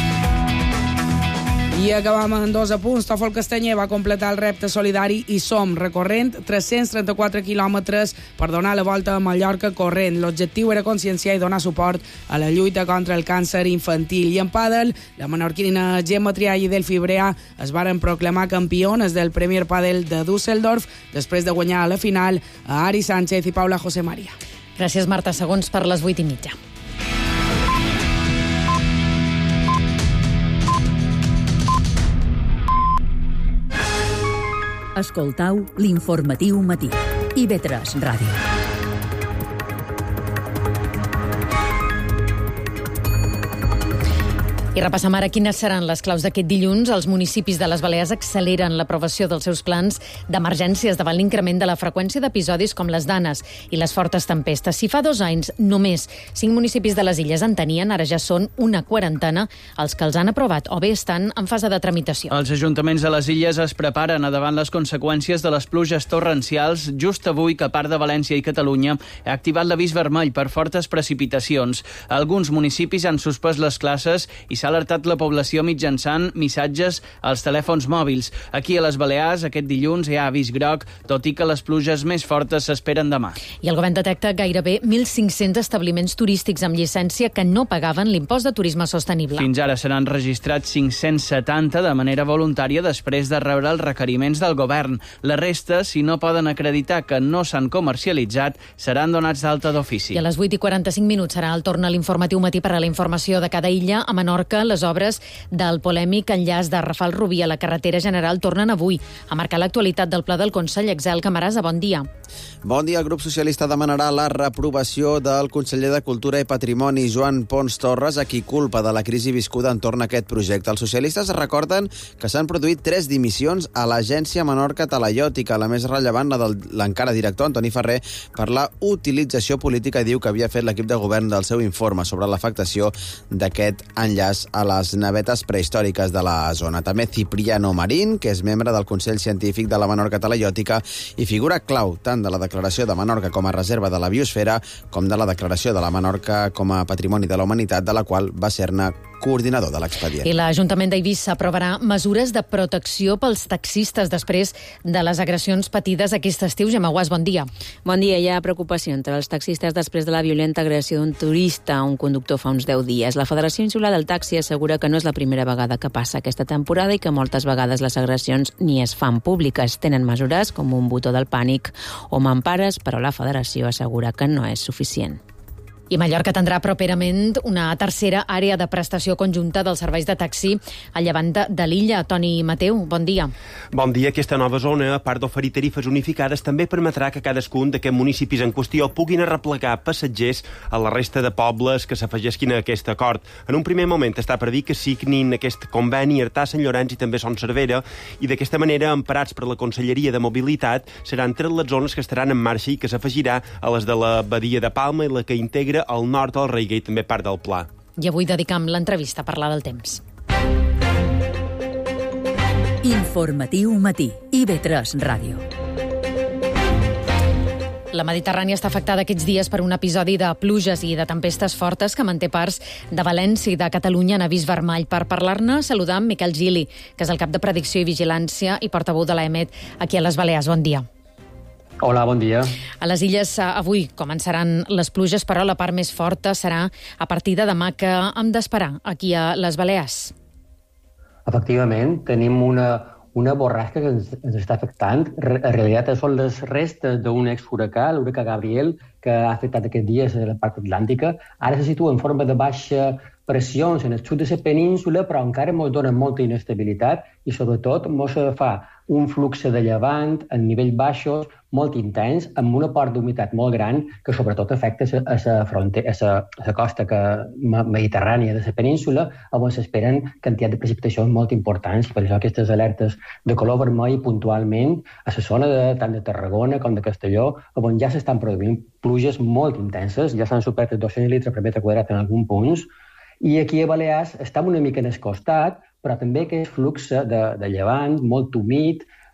I acabam amb dos apunts. Tòfol Castanyer va completar el repte solidari I Som, recorrent tres-cents trenta-quatre quilòmetres per donar la volta a Mallorca corrent. L'objectiu era conscienciar i donar suport a la lluita contra el càncer infantil. I en pàdel, la menorquina Gemma Triay i Delphi Brea es varen proclamar campiones del Premier Padel de Düsseldorf després de guanyar a la final a Ari Sánchez i Paula José María.
Gràcies, Marta. Segons per les vuit i mitja.
Escoltau l'informatiu matí. I ve tres Ràdio.
I repassem ara quines seran les claus d'aquest dilluns. Els municipis de les Balears acceleren l'aprovació dels seus plans d'emergències davant l'increment de la freqüència d'episodis com les danes i les fortes tempestes. Si fa dos anys només cinc municipis de les illes en tenien, ara ja són una quarantena els que els han aprovat o bé estan en fase de tramitació.
Els ajuntaments de les illes es preparen a davant les conseqüències de les pluges torrencials just avui que part de València i Catalunya ha activat l'avís vermell per fortes precipitacions. Alguns municipis han suspès les classes i s'ha alertat la població mitjançant missatges als telèfons mòbils. Aquí a les Balears, aquest dilluns hi ha avís groc, tot i que les pluges més fortes s'esperen demà.
I el govern detecta gairebé mil cinc-cents establiments turístics amb llicència que no pagaven l'impost de turisme sostenible.
Fins ara s'han registrat cinc-cents setanta de manera voluntària després de rebre els requeriments del govern. La resta, si no poden acreditar que no s'han comercialitzat, seran donats d'alta d'ofici.
I a les vuit i quaranta-cinc minuts serà el torn a l'informatiu matí per a la informació de cada illa. A Menorca, les obres del polèmic enllaç de Rafal Rubí a la carretera general tornen avui a marcar l'actualitat del Pla del Consell. Excel Camarasa, bon dia.
Bon dia. El grup socialista demanarà la reprovació del conseller de Cultura i Patrimoni, Joan Pons Torres, a qui culpa de la crisi viscuda entorn a aquest projecte. Els socialistes recorden que s'han produït tres dimissions a l'agència Menorca Talaiòtica, la més rellevant, la de l'encara director, Antoni Ferrer, per la utilització política, i diu que havia fet l'equip de govern del seu informe sobre l'afectació d'aquest enllaç a les navetes prehistòriques de la zona. També Cipriano Marín, que és membre del Consell Científic de la Menorca Talaiòtica i figura clau tant de la declaració de Menorca com a reserva de la biosfera com de la declaració de la Menorca com a patrimoni de la humanitat, de la qual va ser-ne coordinador de l'expedient.
I l'Ajuntament d'Eivissa aprovarà mesures de protecció pels taxistes després de les agressions patides aquest estiu. Gemma Guas, bon dia.
Bon dia. Hi ha preocupació entre els taxistes després de la violenta agressió d'un turista a un conductor fa uns deu dies. La Federació Insular del Taxi assegura que no és la primera vegada que passa aquesta temporada i que moltes vegades les agressions ni es fan públiques. Tenen mesures com un botó del pànic o mampares, però la Federació assegura que no és suficient.
I Mallorca tindrà properament una tercera àrea de prestació conjunta dels serveis de taxi a llevant de, de l'illa. Toni Mateu, bon dia.
Bon dia. Aquesta nova zona, a part d'oferir tarifes unificades, també permetrà que cadascun d'aquests municipis en qüestió puguin arreplegar passatgers a la resta de pobles que s'afegisquin a aquest acord. En un primer moment està per dir que signin aquest conveni Artà, Sant Llorenç i també Son Cervera, i d'aquesta manera, emparats per la Conselleria de Mobilitat, seran tres les zones que estaran en marxa i que s'afegirà a les de la Badia de Palma i la que integra al nord del Reiguer i també part del Pla.
I avui dedicam l'entrevista a parlar del temps.
Informatiu matí. I ve tres Ràdio.
La Mediterrània està afectada aquests dies per un episodi de pluges i de tempestes fortes que manté parts de València i de Catalunya en avís vermell. Per parlar-ne, saludam Miquel Gili, que és el cap de Predicció i Vigilància i portaveu de l'A E M E T aquí a les Balears. Bon dia.
Hola, bon dia.
A les illes avui començaran les pluges, però la part més forta serà a partir de demà. Que hem d'esperar aquí a les Balears?
Efectivament, tenim una, una borrasca que ens, ens està afectant. En realitat són les restes d'un exhuracà, l'huracà Gabriel, que ha afectat aquests dies a la part atlàntica. Ara se situa en forma de baixa pressions en el sud de la península, però encara ens dona molta inestabilitat i, sobretot, ens fa un flux de llevant en nivells baixos molt intens, amb una part d'humitat molt gran que, sobretot, afecta a la frontera, a la, a la costa que, mediterrània de la península, on s'esperen quantitat de precipitacions molt importants. Per això aquestes alertes de color vermell puntualment a la zona de, tant de Tarragona com de Castelló, on ja s'estan produint pluges molt intenses, ja s'han superat els dos-cents litres per metre quadrat en alguns punts. I aquí a Balears estem una mica en el costat, però també aquest flux de, de llevant, molt humit,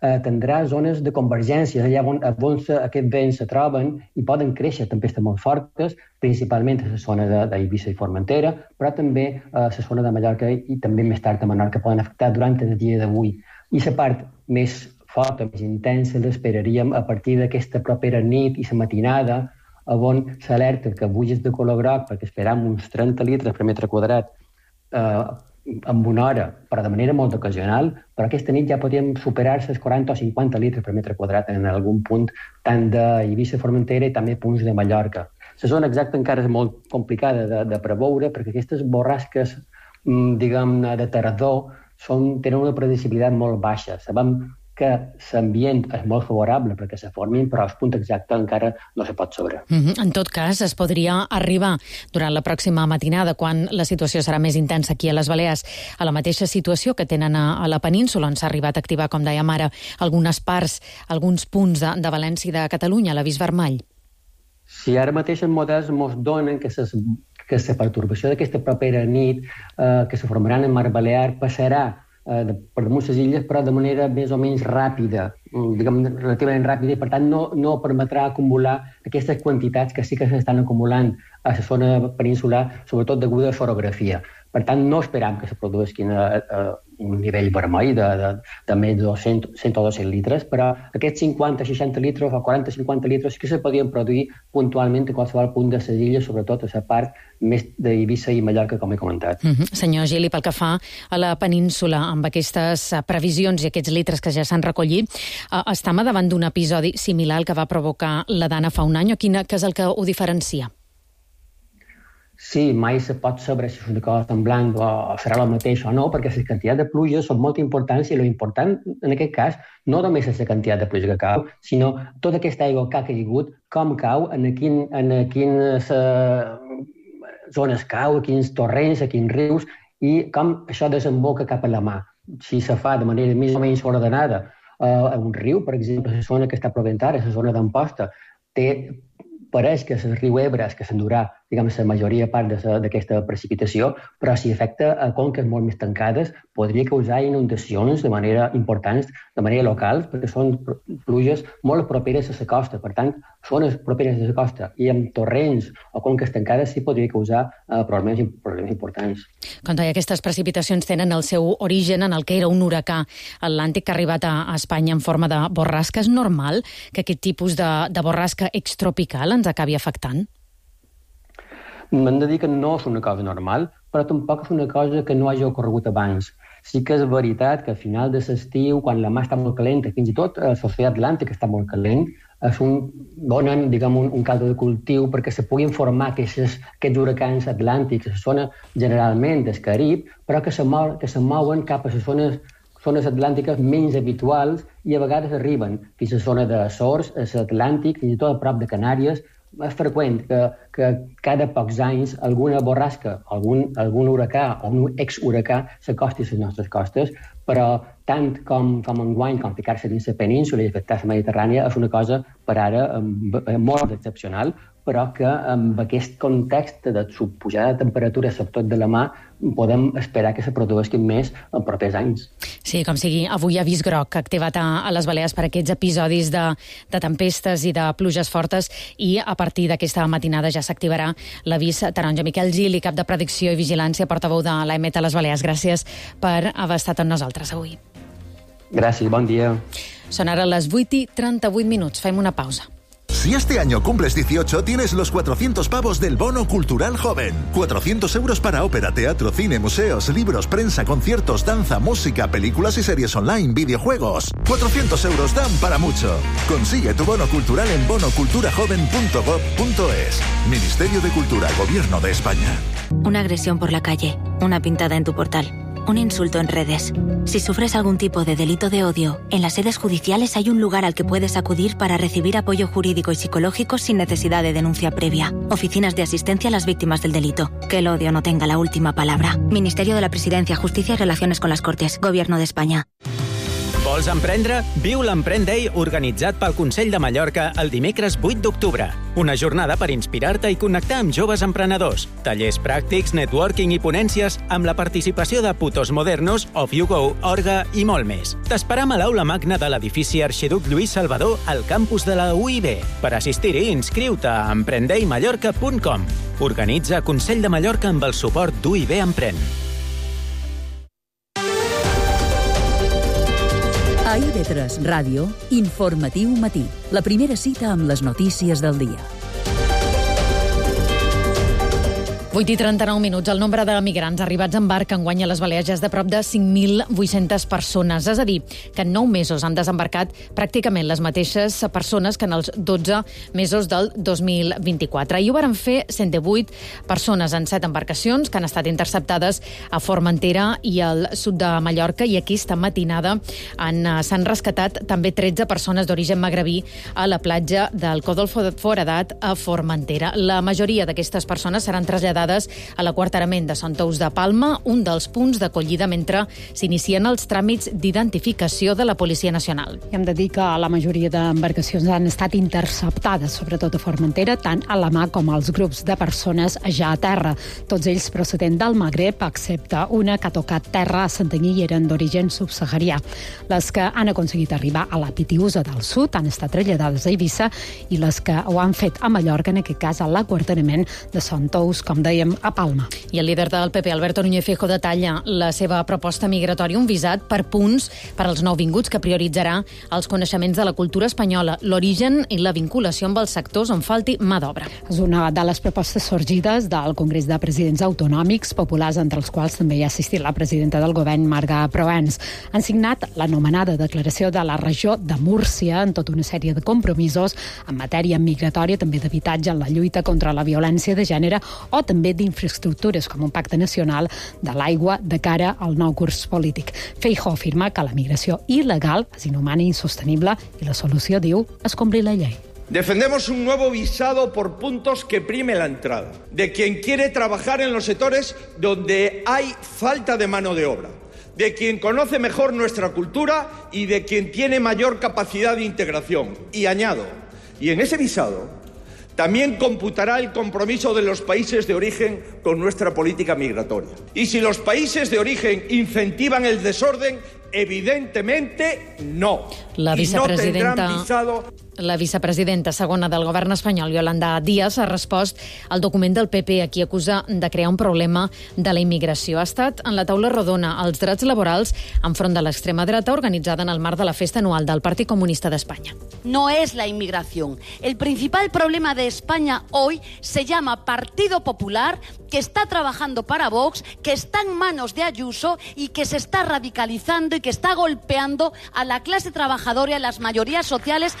eh, tindrà zones de convergència, allà on, on aquests vents se troben i poden créixer tempestes molt fortes, principalment a la zona d'Eivissa i Formentera, però també a la zona de Mallorca i també més tard a Menorca poden afectar durant el dia d'avui. I la part més forta, més intensa, l'esperaríem a partir d'aquesta propera nit i la matinada, on s'alerta que avui és de color groc perquè esperam uns trenta litres per metre quadrat eh, en una hora, però de manera molt ocasional, però aquesta nit ja podríem superar els quaranta o cinquanta litres per metre quadrat en algun punt, tant d'Eivissa, Formentera i també punts de Mallorca. La zona exacta encara és molt complicada de, de preveure perquè aquestes borrasques, diguem-ne, de tardor són, tenen una predictibilitat molt baixa. Sabem que l'ambient és molt favorable perquè se formin, però el punt exacte encara no se pot saber.
Mm-hmm. En tot cas, es podria arribar durant la pròxima matinada, quan la situació serà més intensa aquí a les Balears, a la mateixa situació que tenen a, a la península, on s'ha arribat a activar, com dèiem ara, algunes parts, alguns punts de, de València i de Catalunya, l'avís vermell.
Si ara mateix els models ens donen que ses, que la pertorbació d'aquesta propera nit eh, que se formarà en el mar Balear passarà eh, de, per damunt les illes, però de manera més o menys ràpida, diguem, relativament ràpida, i per tant no, no permetrà acumular aquestes quantitats que sí que s'estan acumulant a la zona peninsular, sobretot deguda a l'orografia. Per tant, no esperam que se produeixin a, a un nivell vermell de, de, de més de cent, cent o dos-cents litres, però aquests cinquanta seixanta litres o quaranta cinquanta litres sí que se podien produir puntualment a qualsevol punt de les illes, sobretot a la part més d'Eivissa i Mallorca, com he comentat.
Mm-hmm. Senyor Gili, pel que fa a la península, amb aquestes previsions i aquests litres que ja s'han recollit, eh, estem davant d'un episodi similar al que va provocar la Dana fa un any, o quina, que és el que ho diferencia?
Sí, mai se pot saber si és una cosa semblant o serà la mateixa o no, perquè les quantitats de pluja són molt importants i l'important en aquest cas no només és la quantitat de pluja que cau, sinó tota aquesta aigua que ha caigut, com cau, en, quin, en quines uh, zones cau, a quins torrents, a quins rius, i com això desemboca cap a la mar. Si se fa de manera més o menys ordenada uh, a un riu, per exemple, la zona que està plovent ara, la zona d'Amposta, té pareix que el riu Ebre és que s'endurà, diguem, la majoria part d'aquesta precipitació, però si afecta a conques molt més tancades, podria causar inundacions de manera importants, de manera local, perquè són pluges molt properes a la costa. Per tant, zones properes a la costa i amb torrents o conques tancades sí podria causar uh, problemes, problemes importants.
Com deia, aquestes precipitacions tenen el seu origen en el que era un huracà atlàntic que ha arribat a Espanya en forma de borrasca. És normal que aquest tipus de, de borrasca extropical ens acabi afectant?
M'han de dir que no és una cosa normal, però tampoc és una cosa que no hagi ocorregut abans. Sí que és veritat que al final de l'estiu, quan la mar està molt calenta, fins i tot l'oceà Atlàntic està molt calent, és un, donen, diguem, un, un caldo de cultiu perquè se puguin formar aquests, aquests huracans atlàntics, que són generalment del Carib, però que se, mou, que se mouen cap a les zones zones atlàntiques menys habituals i a vegades arriben fins a la zona de Açores, a l'Atlàntic, fins i tot a prop de Canàries. És freqüent que, que cada pocs anys alguna borrasca, algun, algun huracà o un ex-huracà s'acosti a les nostres costes, però tant com, com enguany, com ficar-se dins la península i afectar la Mediterrània és una cosa per ara molt excepcional, però que amb aquest context de pujada de temperatura sobretot de la mà podem esperar que se produeixin més en propers anys.
Sí, com sigui, avui avís groc activat a, a les Balears per aquests episodis de, de tempestes i de pluges fortes, i a partir d'aquesta matinada ja s'activarà l'avís taronja. Miquel Gili, cap de predicció i vigilància, portaveu de l'A E M E T a les Balears. Gràcies per haver estat amb nosaltres avui.
Gràcies, bon dia.
Són ara les vuit i trenta-vuit minuts. Fem una pausa.
Si este año cumples dieciocho, tienes los cuatrocientos pavos del Bono Cultural Joven. cuatrocientos euros para ópera, teatro, cine, museos, libros, prensa, conciertos, danza, música, películas y series online, videojuegos. cuatrocientos euros dan para mucho. Consigue tu bono cultural en bono cultura joven punto gob punto es. Ministerio de Cultura, Gobierno de España.
Una agresión por la calle, una pintada en tu portal, un insulto en redes. Si sufres algún tipo de delito de odio, en las sedes judiciales hay un lugar al que puedes acudir para recibir apoyo jurídico y psicológico sin necesidad de denuncia previa. Oficinas de asistencia a las víctimas del delito. Que el odio no tenga la última palabra. Ministerio de la Presidencia, Justicia y Relaciones con las Cortes. Gobierno de España.
Vols emprendre? Viu l'Emprèn Day organitzat pel Consell de Mallorca el dimecres vuit d'octubre. Una jornada per inspirar-te i connectar amb joves emprenedors. Tallers pràctics, networking i ponències amb la participació de Putos Modernos, Off You Go, Orga i molt més. T'esperam a l'aula magna de l'edifici Arxiduc Lluís Salvador al campus de la U I B. Per assistir-hi, inscriu-te a emprendei mallorca punt com. Organitza Consell de Mallorca amb el suport d'U I B Emprèn.
A I V tres Ràdio, Informatiu Matí. La primera cita amb les notícies del dia.
vuit i trenta-nou minuts. El nombre de migrants arribats en barca enguany a les Balears ja és de prop de cinc mil vuit-centes persones. És a dir, que en nou mesos han desembarcat pràcticament les mateixes persones que en els dotze mesos del dos mil vint-i-quatre. Ahir ho varen fer cent divuit persones en set embarcacions que han estat interceptades a Formentera i al sud de Mallorca, i aquesta matinada s'han rescatat també tretze persones d'origen magrebí a la platja del Codol Foradat a Formentera. La majoria d'aquestes persones seran traslladades a l'aquarterament de Sant Tous de Palma, un dels punts d'acollida mentre s'inicien els tràmits d'identificació de la Policia Nacional.
I hem de dir que la majoria d'embarcacions han estat interceptades, sobretot a Formentera, tant a la mà com als grups de persones ja a terra. Tots ells procedent del Magreb, excepte una que ha tocat terra a Santanyí i eren d'origen subsaharià. Les que han aconseguit arribar a la Pitiusa del Sud han estat traslladades a Eivissa, i les que ho han fet a Mallorca, en aquest cas a l'aquarterament de Sant Tous, com dèiem, a Palma.
I el líder del P P, Alberto Núñez Feijóo, detalla la seva proposta migratòria, un visat per punts per als nouvinguts que prioritzarà els coneixements de la cultura espanyola, l'origen i la vinculació amb els sectors on falti mà d'obra.
És una de les propostes sorgides del Congrés de Presidents Autonòmics Populars, entre els quals també hi ha assistit la presidenta del govern, Marga Proens. Han signat l'anomenada Declaració de la Regió de Múrcia en tota una sèrie de compromisos en matèria migratòria, també d'habitatge, en la lluita contra la violència de gènere o també d'infraestructures, com un pacte nacional de l'aigua de cara al nou curs polític. Feijóo afirma que la migració il·legal és inhumana i insostenible i la solució, diu, és complir la llei.
Defendemos un nuevo visado por puntos que prime la entrada, de quien quiere trabajar en los sectores donde hay falta de mano de obra, de quien conoce mejor nuestra cultura y de quien tiene mayor capacidad de integración. Y añado, y en ese visado también computará el compromiso de los países de origen con nuestra política migratoria. Y si los países de origen incentivan el desorden, evidentemente no.
La vicepresidenta...
Y no tendrán visado...
La vicepresidenta segona del govern espanyol, Yolanda Díaz, ha respost al document del P P, a qui acusa de crear un problema de la immigració. Ha estat en la taula rodona als drets laborals enfront de l'extrema dreta, organitzada en el marc de la festa anual del Partit Comunista d'Espanya.
No es la inmigración. El principal problema de España hoy se llama Partido Popular, que está trabajando para Vox, que está en manos de Ayuso y que se está radicalizando y que está golpeando a la clase trabajadora y a las mayorías sociales.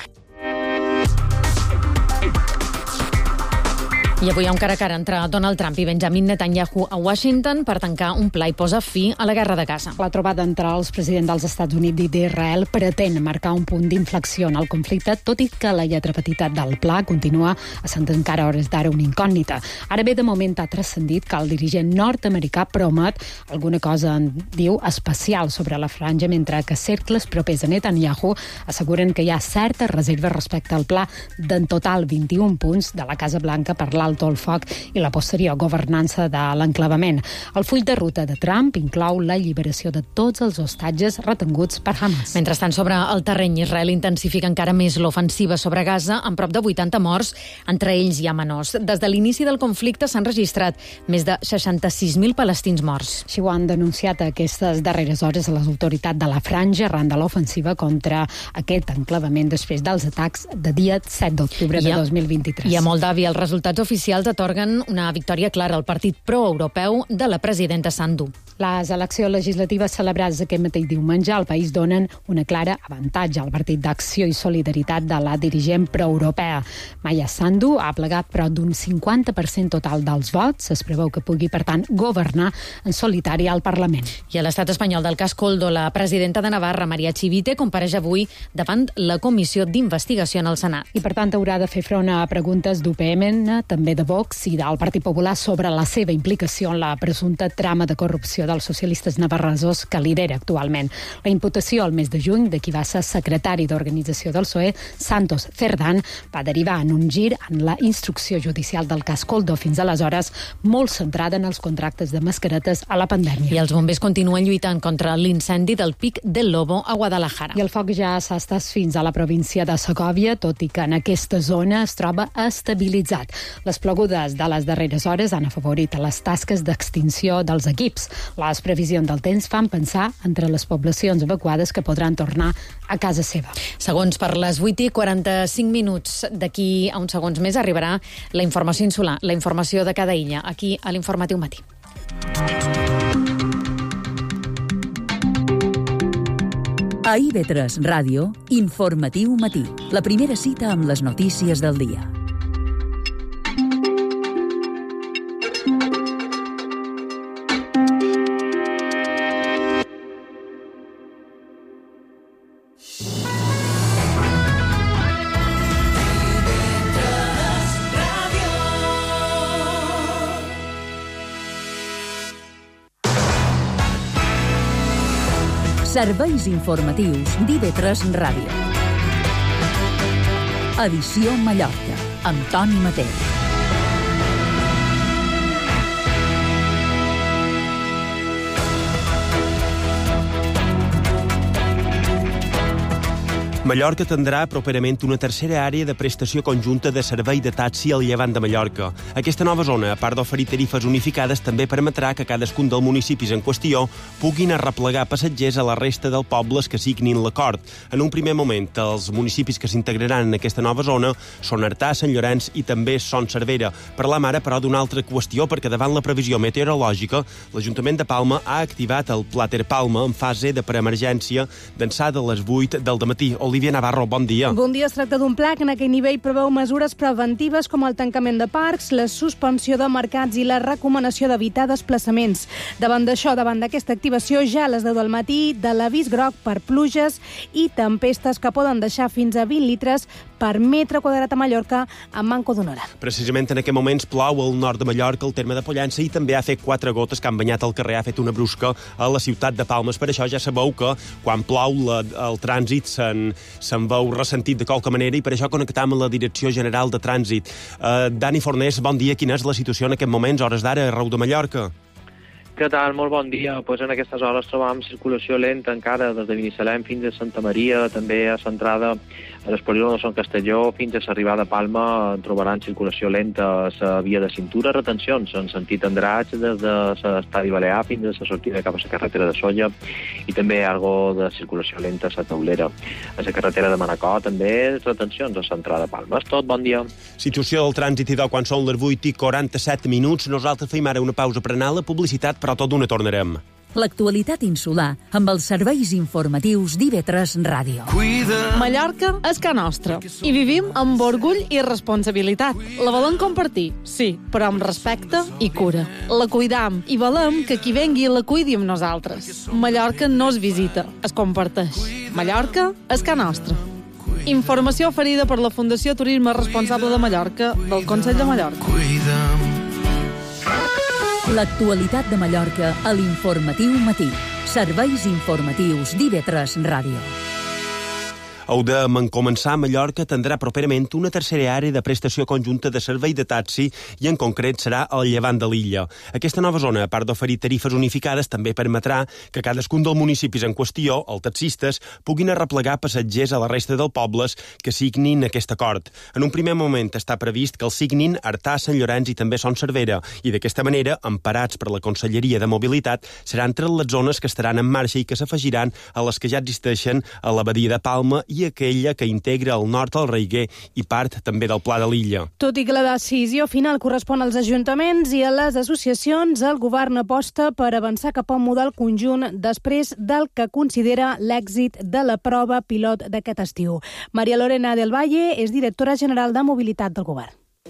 I avui hi ha un cara a cara entre Donald Trump i Benjamin Netanyahu a Washington per tancar un pla i posar fi a la guerra de Gaza.
La trobada entre els presidents dels Estats Units i d'Israel pretén marcar un punt d'inflexió en el conflicte, tot i que la lletra petita del pla continua essent encara hores d'ara una incògnita. Ara bé, de moment ha transcendit que el dirigent nord-americà promet alguna cosa, en diu, especial sobre la franja, mentre que cercles propers a Netanyahu asseguren que hi ha certa reserva respecte al pla d'en total vint-i-un punts de la Casa Blanca per l'alt al foc i la posterior governança de l'enclavament. El full de ruta de Trump inclou la alliberació de tots els hostatges retenguts per Hamas.
Mentrestant, sobre el terreny, Israel intensifica encara més l'ofensiva sobre Gaza, amb prop de vuitanta morts, entre ells hi ha menors. Des de l'inici del conflicte s'han registrat més de seixanta-sis mil palestins morts.
Així ho han denunciat aquestes darreres hores a les autoritats de la franja arran de l'ofensiva contra aquest enclavament després dels atacs de dia set d'octubre de dos mil vint-i-tres.
I a Moldàvia els resultats oficials atorguen una victòria clara al partit pro-europeu de la presidenta Sandu.
Les eleccions legislatives celebrades aquest mateix diumenge al país donen una clara avantatge al Partit d'Acció i Solidaritat de la dirigent pro-europea. Maya Sandu ha plegat prop d'un cinquanta per cent total dels vots. Es preveu que pugui, per tant, governar en solitari al Parlament.
I a l'estat espanyol del cas Koldo, la presidenta de Navarra, Maria Chivite, compareix avui davant la Comissió d'Investigació en el Senat.
I, per tant, haurà de fer front a preguntes d'U P M, també també de Vox i del Partit Popular sobre la seva implicació en la presumpta trama de corrupció dels socialistes navarresos que lidera actualment. La imputació al mes de juny de qui va ser secretari d'organització del P S O E, Santos Cerdán, va derivar en un gir en la instrucció judicial del cas Koldo, fins aleshores molt centrada en els contractes de mascaretes a la pandèmia.
I els bombers continuen lluitant contra l'incendi del Pic del Lobo a Guadalajara.
I el foc ja s'ha estès fins a la província de Segòvia, tot i que en aquesta zona es troba estabilitzat. Les plogudes de les darreres hores han afavorit les tasques d'extinció dels equips. Les previsions del temps fan pensar entre les poblacions evacuades que podran tornar a casa seva.
Segons per les vuit i quaranta-cinc minuts, d'aquí a uns segons més arribarà la informació insular, la informació de cada illa, aquí a l'Informatiu Matí.
A I V tres Ràdio, Informatiu Matí. La primera cita amb les notícies del dia. Serveis informatius d'I V tres Ràdio. Edició Mallorca, amb Toni Mateu.
Mallorca tindrà properament una tercera àrea de prestació conjunta de servei de taxi al llevant de Mallorca. Aquesta nova zona, a part d'oferir tarifes unificades, també permetrà que cadascun dels municipis en qüestió puguin arreplegar passatgers a la resta dels pobles que signin l'acord. En un primer moment, els municipis que s'integraran en aquesta nova zona són Artà, Sant Llorenç i també Son Cervera. Parlam ara, però, d'una altra qüestió, perquè davant la previsió meteorològica, l'Ajuntament de Palma ha activat el Pla Ter Palma en fase de preemergència d'ençà de les vuit del dematí. Olivia Navarro, bon dia.
Bon dia. Es tracta d'un pla que en aquell nivell preveu mesures preventives com el tancament de parcs, la suspensió de mercats i la recomanació d'evitar desplaçaments. Davant d'això, davant d'aquesta activació, ja a les deu del matí, de l'avís groc per pluges i tempestes que poden deixar fins a vint litres per metre quadrat a Mallorca amb manco d'una hora.
Precisament en aquest moments plou al nord de Mallorca, al terme de Pollença, i també ha fet quatre gotes que han banyat el carrer, ha fet una brusca a la ciutat de Palmes. Per això ja sabeu que quan plou la, el trànsit se'n se'n veu ressentit de qualque manera i per això connectam amb la Direcció General de Trànsit. Uh, Dani Fornés, bon dia. Quina és la situació en aquest moments, hores d'ara, a Rau de Mallorca?
Què tal? Molt bon dia. Pues en aquestes hores trobam circulació lenta encara des de Binissalem fins a Santa Maria, també a l'entrada a les polígones de Sant Castelló fins a l'arribada a Palma trobaran circulació lenta a la via de cintura, retencions en sentit Andratx des de l'estadi Balear fins a la sortida cap a la carretera de Solla i també algo de circulació lenta a la Taulera. A la carretera de Manacor també retencions a l'entrada a Palma. És tot, bon dia.
Situació del trànsit i de quan són les vuit i quaranta-set minuts. Nosaltres fem ara una pausa per anar a la publicitat, però tot d'una tornarem.
L'actualitat insular amb els serveis informatius d'I V tres Ràdio.
Mallorca és ca nostra i vivim amb orgull i responsabilitat. La volem compartir, sí, però amb respecte i cura. La cuidam i volem que qui vengui la cuidi amb nosaltres. Mallorca no es visita, es comparteix. Mallorca és ca nostra. Informació oferida per la Fundació Turisme Responsable de Mallorca del Consell de Mallorca.
L'actualitat de Mallorca a l'Informatiu Matí. Serveis informatius d'I V tres Ràdio.
Heu de començar, Mallorca tindrà properament una tercera àrea de prestació conjunta de servei de taxi i en concret serà al llevant de l'illa. Aquesta nova zona, a part d'oferir tarifes unificades, també permetrà que cadascun dels municipis en qüestió, els taxistes, puguin arreplegar passatgers a la resta dels pobles que signin aquest acord. En un primer moment està previst que el signin Artà, Sant Llorenç i també Son Cervera i d'aquesta manera, emparats per la Conselleria de Mobilitat, seran tres les zones que estaran en marxa i que s'afegiran a les que ja existeixen a la Badia de Palma i aquella que integra el nord del Reiguer i part també del Pla de l'Illa.
Tot i que la decisió final correspon als ajuntaments i a les associacions, el govern aposta per avançar cap a un model conjunt després del que considera l'èxit de la prova pilot d'aquest estiu. Maria Lorena del Valle és directora general de Mobilitat del govern.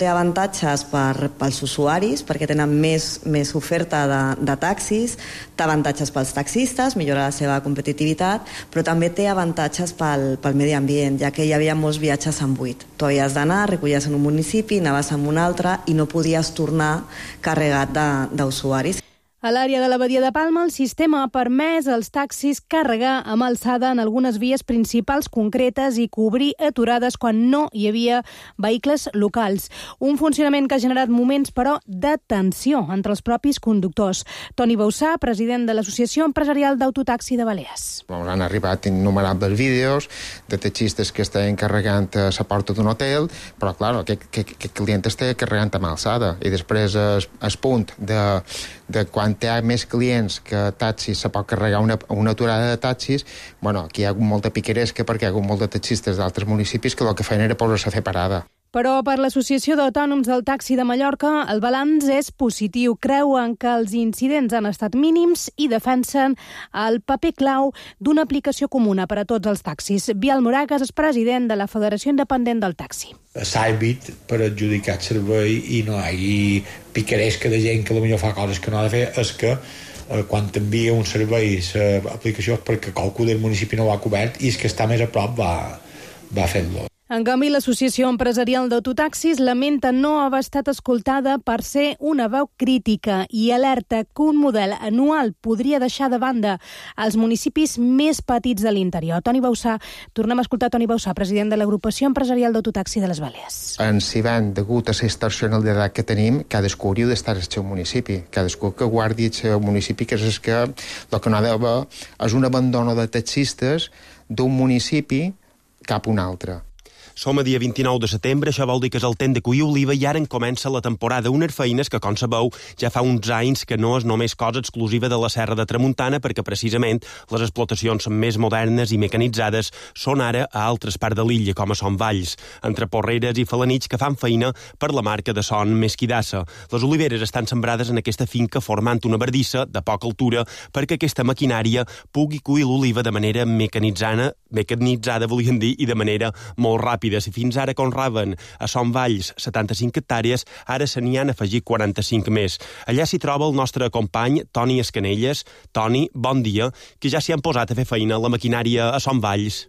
Té avantatges per, pels usuaris, perquè tenen més, més oferta de, de taxis, té avantatges pels taxistes, millora la seva competitivitat, però també té avantatges pel, pel medi ambient, ja que hi havia molts viatges en buit. Tu havies d'anar, recollies en un municipi, anaves en un altre i no podies tornar carregat d'usuaris.
A l'àrea de la Badia de Palma, el sistema ha permès als taxis carregar amb alçada en algunes vies principals concretes i cobrir aturades quan no hi havia vehicles locals. Un funcionament que ha generat moments, però, de tensió entre els propis conductors. Toni Bauçà, president de l'Associació Empresarial d'Autotaxi de Balears.
Han arribat innumerables vídeos de taxistes que estaven carregant a la porta d'un hotel, però, clar, aquest, aquest, aquest client estava carregant amb alçada. I després el, el punt de, de quan hi ha més clients que taxis se pot carregar una, una aturada de taxis, bueno, aquí hi ha hagut molta picaresca perquè hi ha hagut molts de taxistes d'altres municipis que el que feien era posar-se a fer parada.
Però per l'Associació d'Autònoms del Taxi de Mallorca el balanç és positiu. Creuen que els incidents han estat mínims i defensen el paper clau d'una aplicació comuna per a tots els taxis. Biel Moragas és president de la Federació Independent del Taxi.
S'ha servit per adjudicar el servei i no hi hagi picaresca de gent que potser fa coses que no ha de fer, és que eh, quan t'envia un servei l'aplicació és perquè qualcú del municipi no ho ha cobert i és que està més a prop va, va fer-lo.
En canvi, l'Associació Empresarial d'Autotaxis lamenta no haver estat escoltada per ser una veu crítica i alerta que un model anual podria deixar de banda els municipis més petits de l'interior. Toni Bauçà, tornem a escoltar Toni Bauçà, president de l'Agrupació Empresarial d'Autotaxi de les Balears.
Ens hi van, degut a la extorsionalitat que tenim, cadascú hauria d'estar al seu municipi. Cadascú que guardi el seu municipi, que és que el que no ha d'haver és un abandono de taxistes d'un municipi cap a un altre.
Som a dia vint-i-nou de setembre, això vol dir que és el temps de collir oliva i ara en comença la temporada. Unes feines que, com sabeu, ja fa uns anys que no és només cosa exclusiva de la Serra de Tramuntana, perquè precisament les explotacions més modernes i mecanitzades són ara a altres parts de l'illa, com a Son Valls, entre Porreres i Falanits, que fan feina per la marca de Son Mesquidassa. Les oliveres estan sembrades en aquesta finca formant una bardissa de poca altura perquè aquesta maquinària pugui collir l'oliva de manera mecanitzada, mecanitzada volien dir, i de manera molt ràpida. Si fins ara conraven a Son Valls setanta-cinc hectàrees, ara se n'hi han afegit quaranta-cinc més. Allà s'hi troba el nostre company Toni Escanelles. Toni, bon dia, que ja s'hi han posat a fer feina la maquinària a Son Valls.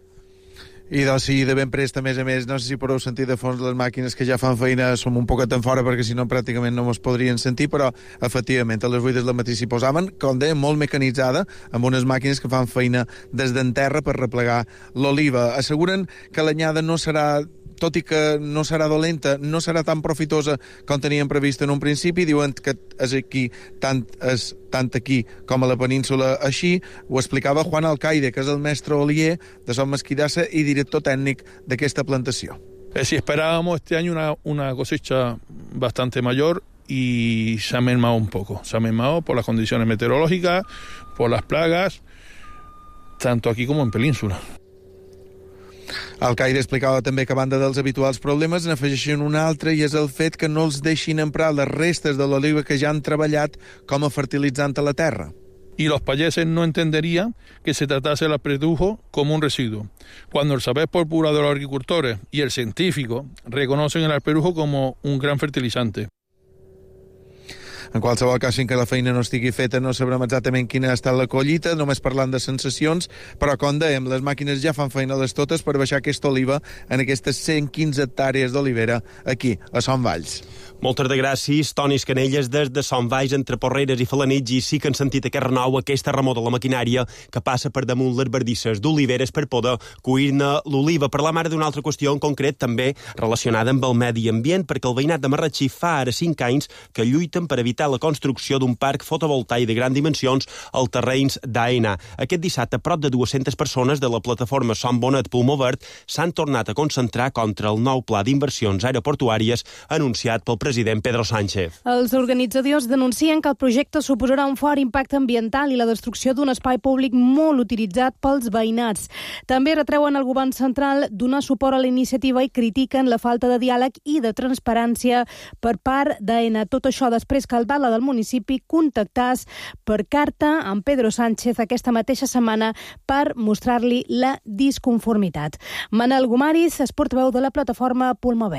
I doncs sí, de ben prest, a més a més, no sé si podeu sentir de fons les màquines que ja fan feina, som un poquet en fora perquè si no pràcticament no ens podrien sentir, però efectivament a les vuit del matí s'hi posaven, com deia, molt mecanitzada, amb unes màquines que fan feina des d'en terra per replegar l'oliva. Asseguren que l'anyada no serà, tot i que no serà dolenta, no serà tan profitosa com tenien previst en un principi. Diuen que és aquí, tant, és, tant aquí com a la península així. Ho explicava Juan Alcaide, que és el mestre olier de Son Mesquidassa i director técnico de esta plantación.
Si esperábamos este año una, una cosecha bastante mayor y se ha mermado un poco. Se ha mermado por las condiciones meteorológicas, por las plagas, tanto aquí como en península.
Alcaide explicava també que a banda dels habituals problemes n'afegeixen un altre i és el fet que no els deixin emprar les restes de l'oliva que ja han treballat com a fertilitzant a la terra.
Y los payeses no entenderían que se tratase el alpretujo como un residuo, cuando el saber popular de los agricultores y el científico reconocen el alpretujo como un gran fertilizante.
En qualsevol cas, fins que la feina no estigui feta, no sabrem exactament quina ha estat la collita, només parlant de sensacions, però com dèiem, les màquines ja fan feina les totes per baixar aquesta oliva en aquestes cent quinze hectàrees d'olivera aquí, a Son Valls.
Moltes de gràcies, Toni Escanelles, des de Son Valls, entre Porreres i Falanits, i sí que han sentit aquest renou, aquesta remor de la maquinària que passa per damunt les bardisses d'oliveres per poder cuir-ne l'oliva. Parlam ara d'una altra qüestió en concret, també relacionada amb el medi ambient, perquè el veïnat de Marratxí fa ara cinc anys que lluiten per evitar la construcció d'un parc fotovoltaic de grans dimensions als terrenys d'Aena. Aquest dissabte, prop de dues-centes persones de la plataforma Son Bonet Pulmó Verd s'han tornat a concentrar contra el nou pla d'inversions aeroportuàries anunciat pel president Pedro Sánchez.
Els organitzadors denuncien que el projecte suposarà un fort impacte ambiental i la destrucció d'un espai públic molt utilitzat pels veïnats. També retreuen al govern central donar suport a la iniciativa i critiquen la falta de diàleg i de transparència per part d'Aena. Tot això després que el Bala del municipi contactàs per carta amb Pedro Sánchez aquesta mateixa setmana per mostrar-li la disconformitat. Manel Gomariz és portaveu de la plataforma Pulmó Verd.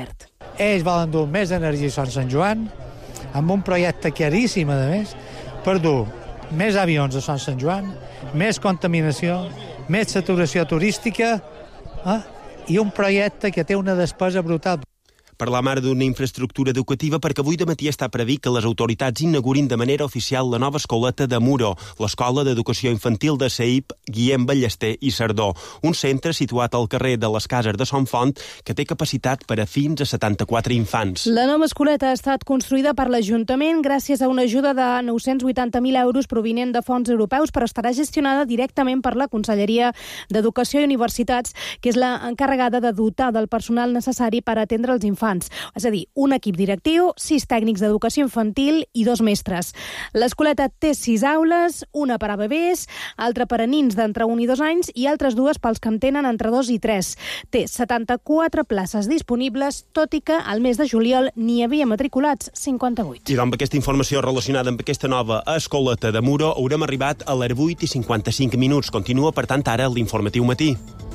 Ells volen dur més energia a Sant Joan, amb un projecte caríssim, a més, per dur més avions a Sant Joan, més contaminació, més saturació turística, eh? I un projecte que té una despesa brutal.
Parlar ara d'una infraestructura educativa perquè avui de matí està previst que les autoritats inaugurin de manera oficial la nova escoleta de Muro, l'Escola d'Educació Infantil de Seip, Guillem Ballester i Sardó, un centre situat al carrer de les Cases de Son Font que té capacitat per a fins a setanta-quatre infants.
La nova escoleta ha estat construïda per l'Ajuntament gràcies a una ajuda de nou-cents vuitanta mil euros provinent de fons europeus, però estarà gestionada directament per la Conselleria d'Educació i Universitats, que és la encarregada de dotar del personal necessari per atendre els infants. És a dir, un equip directiu, sis tècnics d'educació infantil i dos mestres. L'escoleta té sis aules, una per a bebès, altra per a nins d'entre un i dos anys i altres dues pels que en tenen entre dos i tres. Té setanta-quatre places disponibles, tot i que al mes de juliol n'hi havia matriculats cinquanta-vuit.
I amb aquesta informació relacionada amb aquesta nova escoleta de Muro haurem arribat a les vuit i cinquanta-cinc minuts. Continua, per tant, ara l'informatiu matí.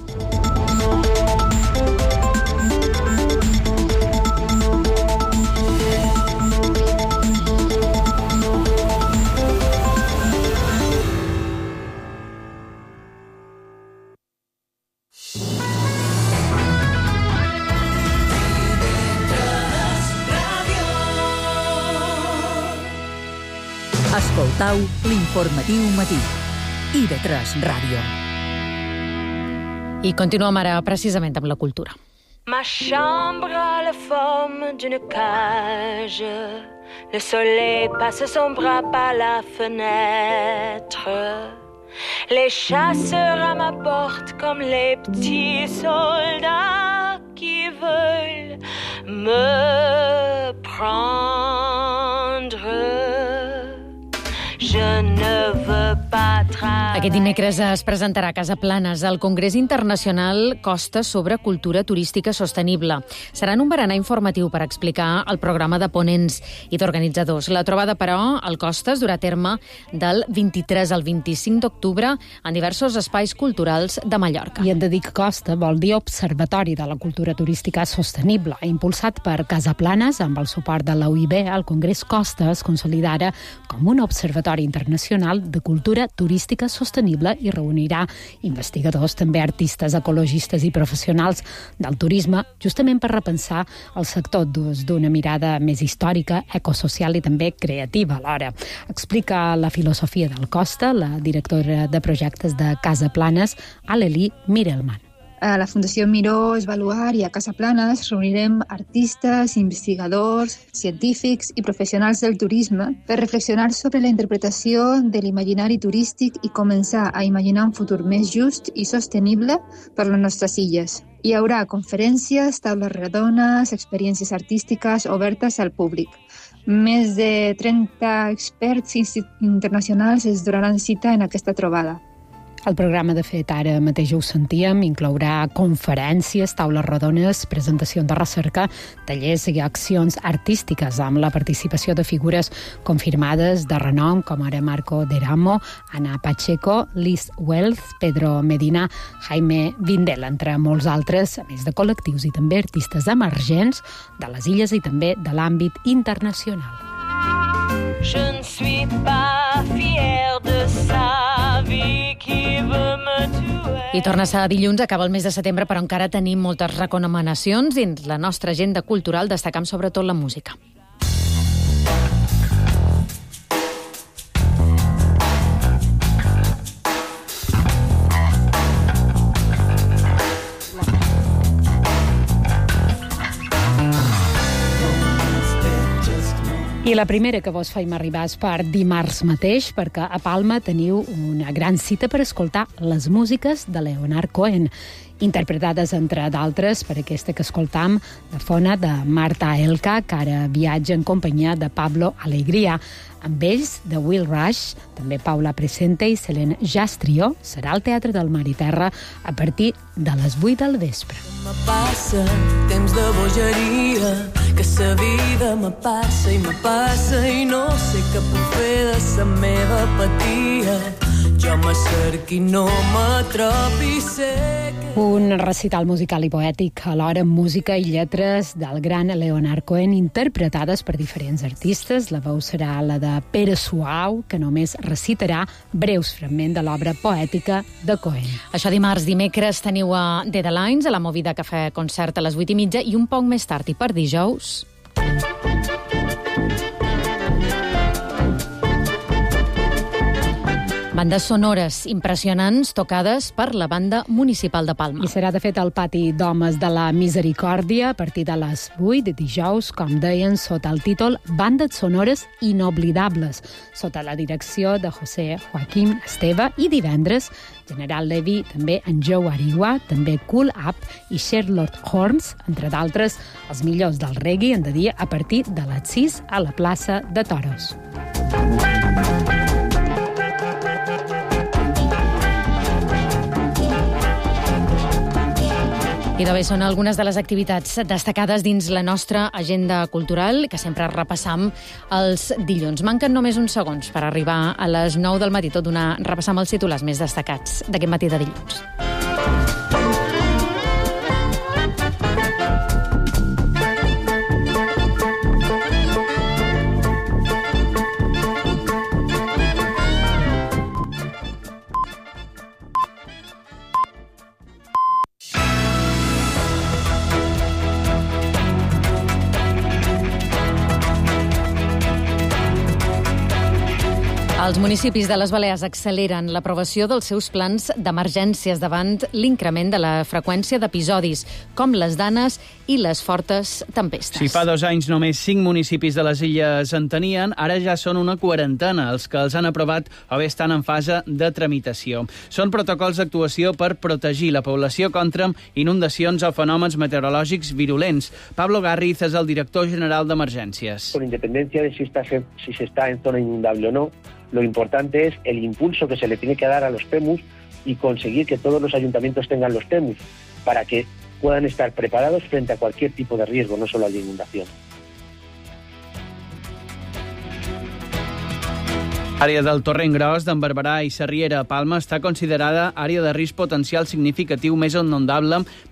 Escoltau l'informatiu matí. I de tres Ràdio.
I continuem ara precisament amb la cultura.
Ma chambre a la forme d'une cage. Le soleil passe son bras par la fenêtre. Les chasseurs à ma porte comme les petits soldats qui veulent me prendre. Je ne veux pas travailler.
Aquest dimecres es presentarà a Casa Planes el Congrés Internacional Costes sobre Cultura Turística Sostenible. Serà en un berenar informatiu per explicar el programa de ponents i d'organitzadors. La trobada, però, al Costes durà a terme del vint-i-tres al vint-i-cinc d'octubre en diversos espais culturals de Mallorca.
I hem de dir que Costa vol dir Observatori de la Cultura Turística Sostenible. Impulsat per Casa Planes, amb el suport de la U I B, el Congrés Costa es consolida ara com un observatori internacional de cultura turística sostenible i reunirà investigadors, també artistes, ecologistes i professionals del turisme, justament per repensar el sector des d'una mirada més històrica, ecosocial i també creativa alhora. Explica la filosofia del Costa la directora de projectes de Casa Planes, Aleli Mirelman.
A la Fundació Miró Esvaluar i a Casa Planes reunirem artistes, investigadors, científics i professionals del turisme per reflexionar sobre la interpretació de l'imaginari turístic i començar a imaginar un futur més just i sostenible per les nostres illes. Hi haurà conferències, taules redones, experiències artístiques obertes al públic. Més de trenta experts internacionals es donaran cita en aquesta trobada.
El programa, de fet, ara mateix ho sentíem, inclourà conferències, taules rodones, presentacions de recerca, tallers i accions artístiques amb la participació de figures confirmades de renom, com ara Marco Deramo, Ana Pacheco, Liz Wells, Pedro Medina, Jaime Vindel, entre molts altres, a més de col·lectius i també artistes emergents de les illes i també de l'àmbit internacional.
Je ne suis pas fière de sa vie qui veut me tuer.
I torna a ser dilluns, acaba el mes de setembre, però encara tenim moltes recomanacions dins la nostra agenda cultural, destacant sobretot la música.
I la primera que vos feim arribar és per dimarts mateix, perquè a Palma teniu una gran cita per escoltar les músiques de Leonard Cohen, interpretades, entre d'altres, per aquesta que escoltam, de fona de Marta Elka, que ara viatja en companyia de Pablo Alegría. Amb ells, de Will Rush, també Paula Presente i Selene Jastrio, serà al Teatre del Mar i Terra a partir de les vuit del vespre.
Me passa temps de bogeria, que sa vida me passa i me passa i no sé què puc fer de sa meva apatia. jo m'acerqui, no m'atropi, sé que...
Un recital musical i poètic, alhora amb música i lletres del gran Leonard Cohen, interpretades per diferents artistes. La veu serà la de Pere Suau, que només recitarà breus fragments de l'obra poètica de Cohen.
Això dimarts, dimecres teniu a Deadlines, a la Movida Cafè Concert a les vuit i mitja, i un poc més tard, i per dijous... Bandes sonores impressionants tocades per la Banda Municipal de Palma.
I serà, de fet, al pati d'homes de la Misericòrdia a partir de les vuit de dijous, com deien, sota el títol Bandes sonores inoblidables, sota la direcció de José Joaquín Esteve, i divendres General Levy, també en Joe Ariwa, també Cool Up i Sherlock Holmes, entre d'altres, els millors del reggae, en de dia a partir de les sis a la plaça de Toros.
I de bé són algunes de les activitats destacades dins la nostra agenda cultural, que sempre repassam els dilluns. Manquen només uns segons per arribar a les nou del matí, tot donar, repassam els titulars més destacats d'aquest matí de dilluns. Els municipis de les Balears acceleren l'aprovació dels seus plans d'emergències davant l'increment de la freqüència d'episodis, com les danes i les fortes tempestes.
Si fa dos anys només cinc municipis de les illes en tenien, ara ja són una quarantena els que els han aprovat o bé estan en fase de tramitació. Són protocols d'actuació per protegir la població contra inundacions o fenòmens meteorològics virulents. Pablo Garriz és el director general d'Emergències.
Con independencia de si, está, si se está en zona inundable o no, lo importante es el impulso que se le tiene que dar a los P E M Us y conseguir que todos los ayuntamientos tengan los P E M Us para que puedan estar preparados frente a cualquier tipo de riesgo, no solo a la inundación.
L'àrea del Torrent Gros, d'en Barberà i Sarriera a Palma està considerada àrea de risc potencial significatiu més inundable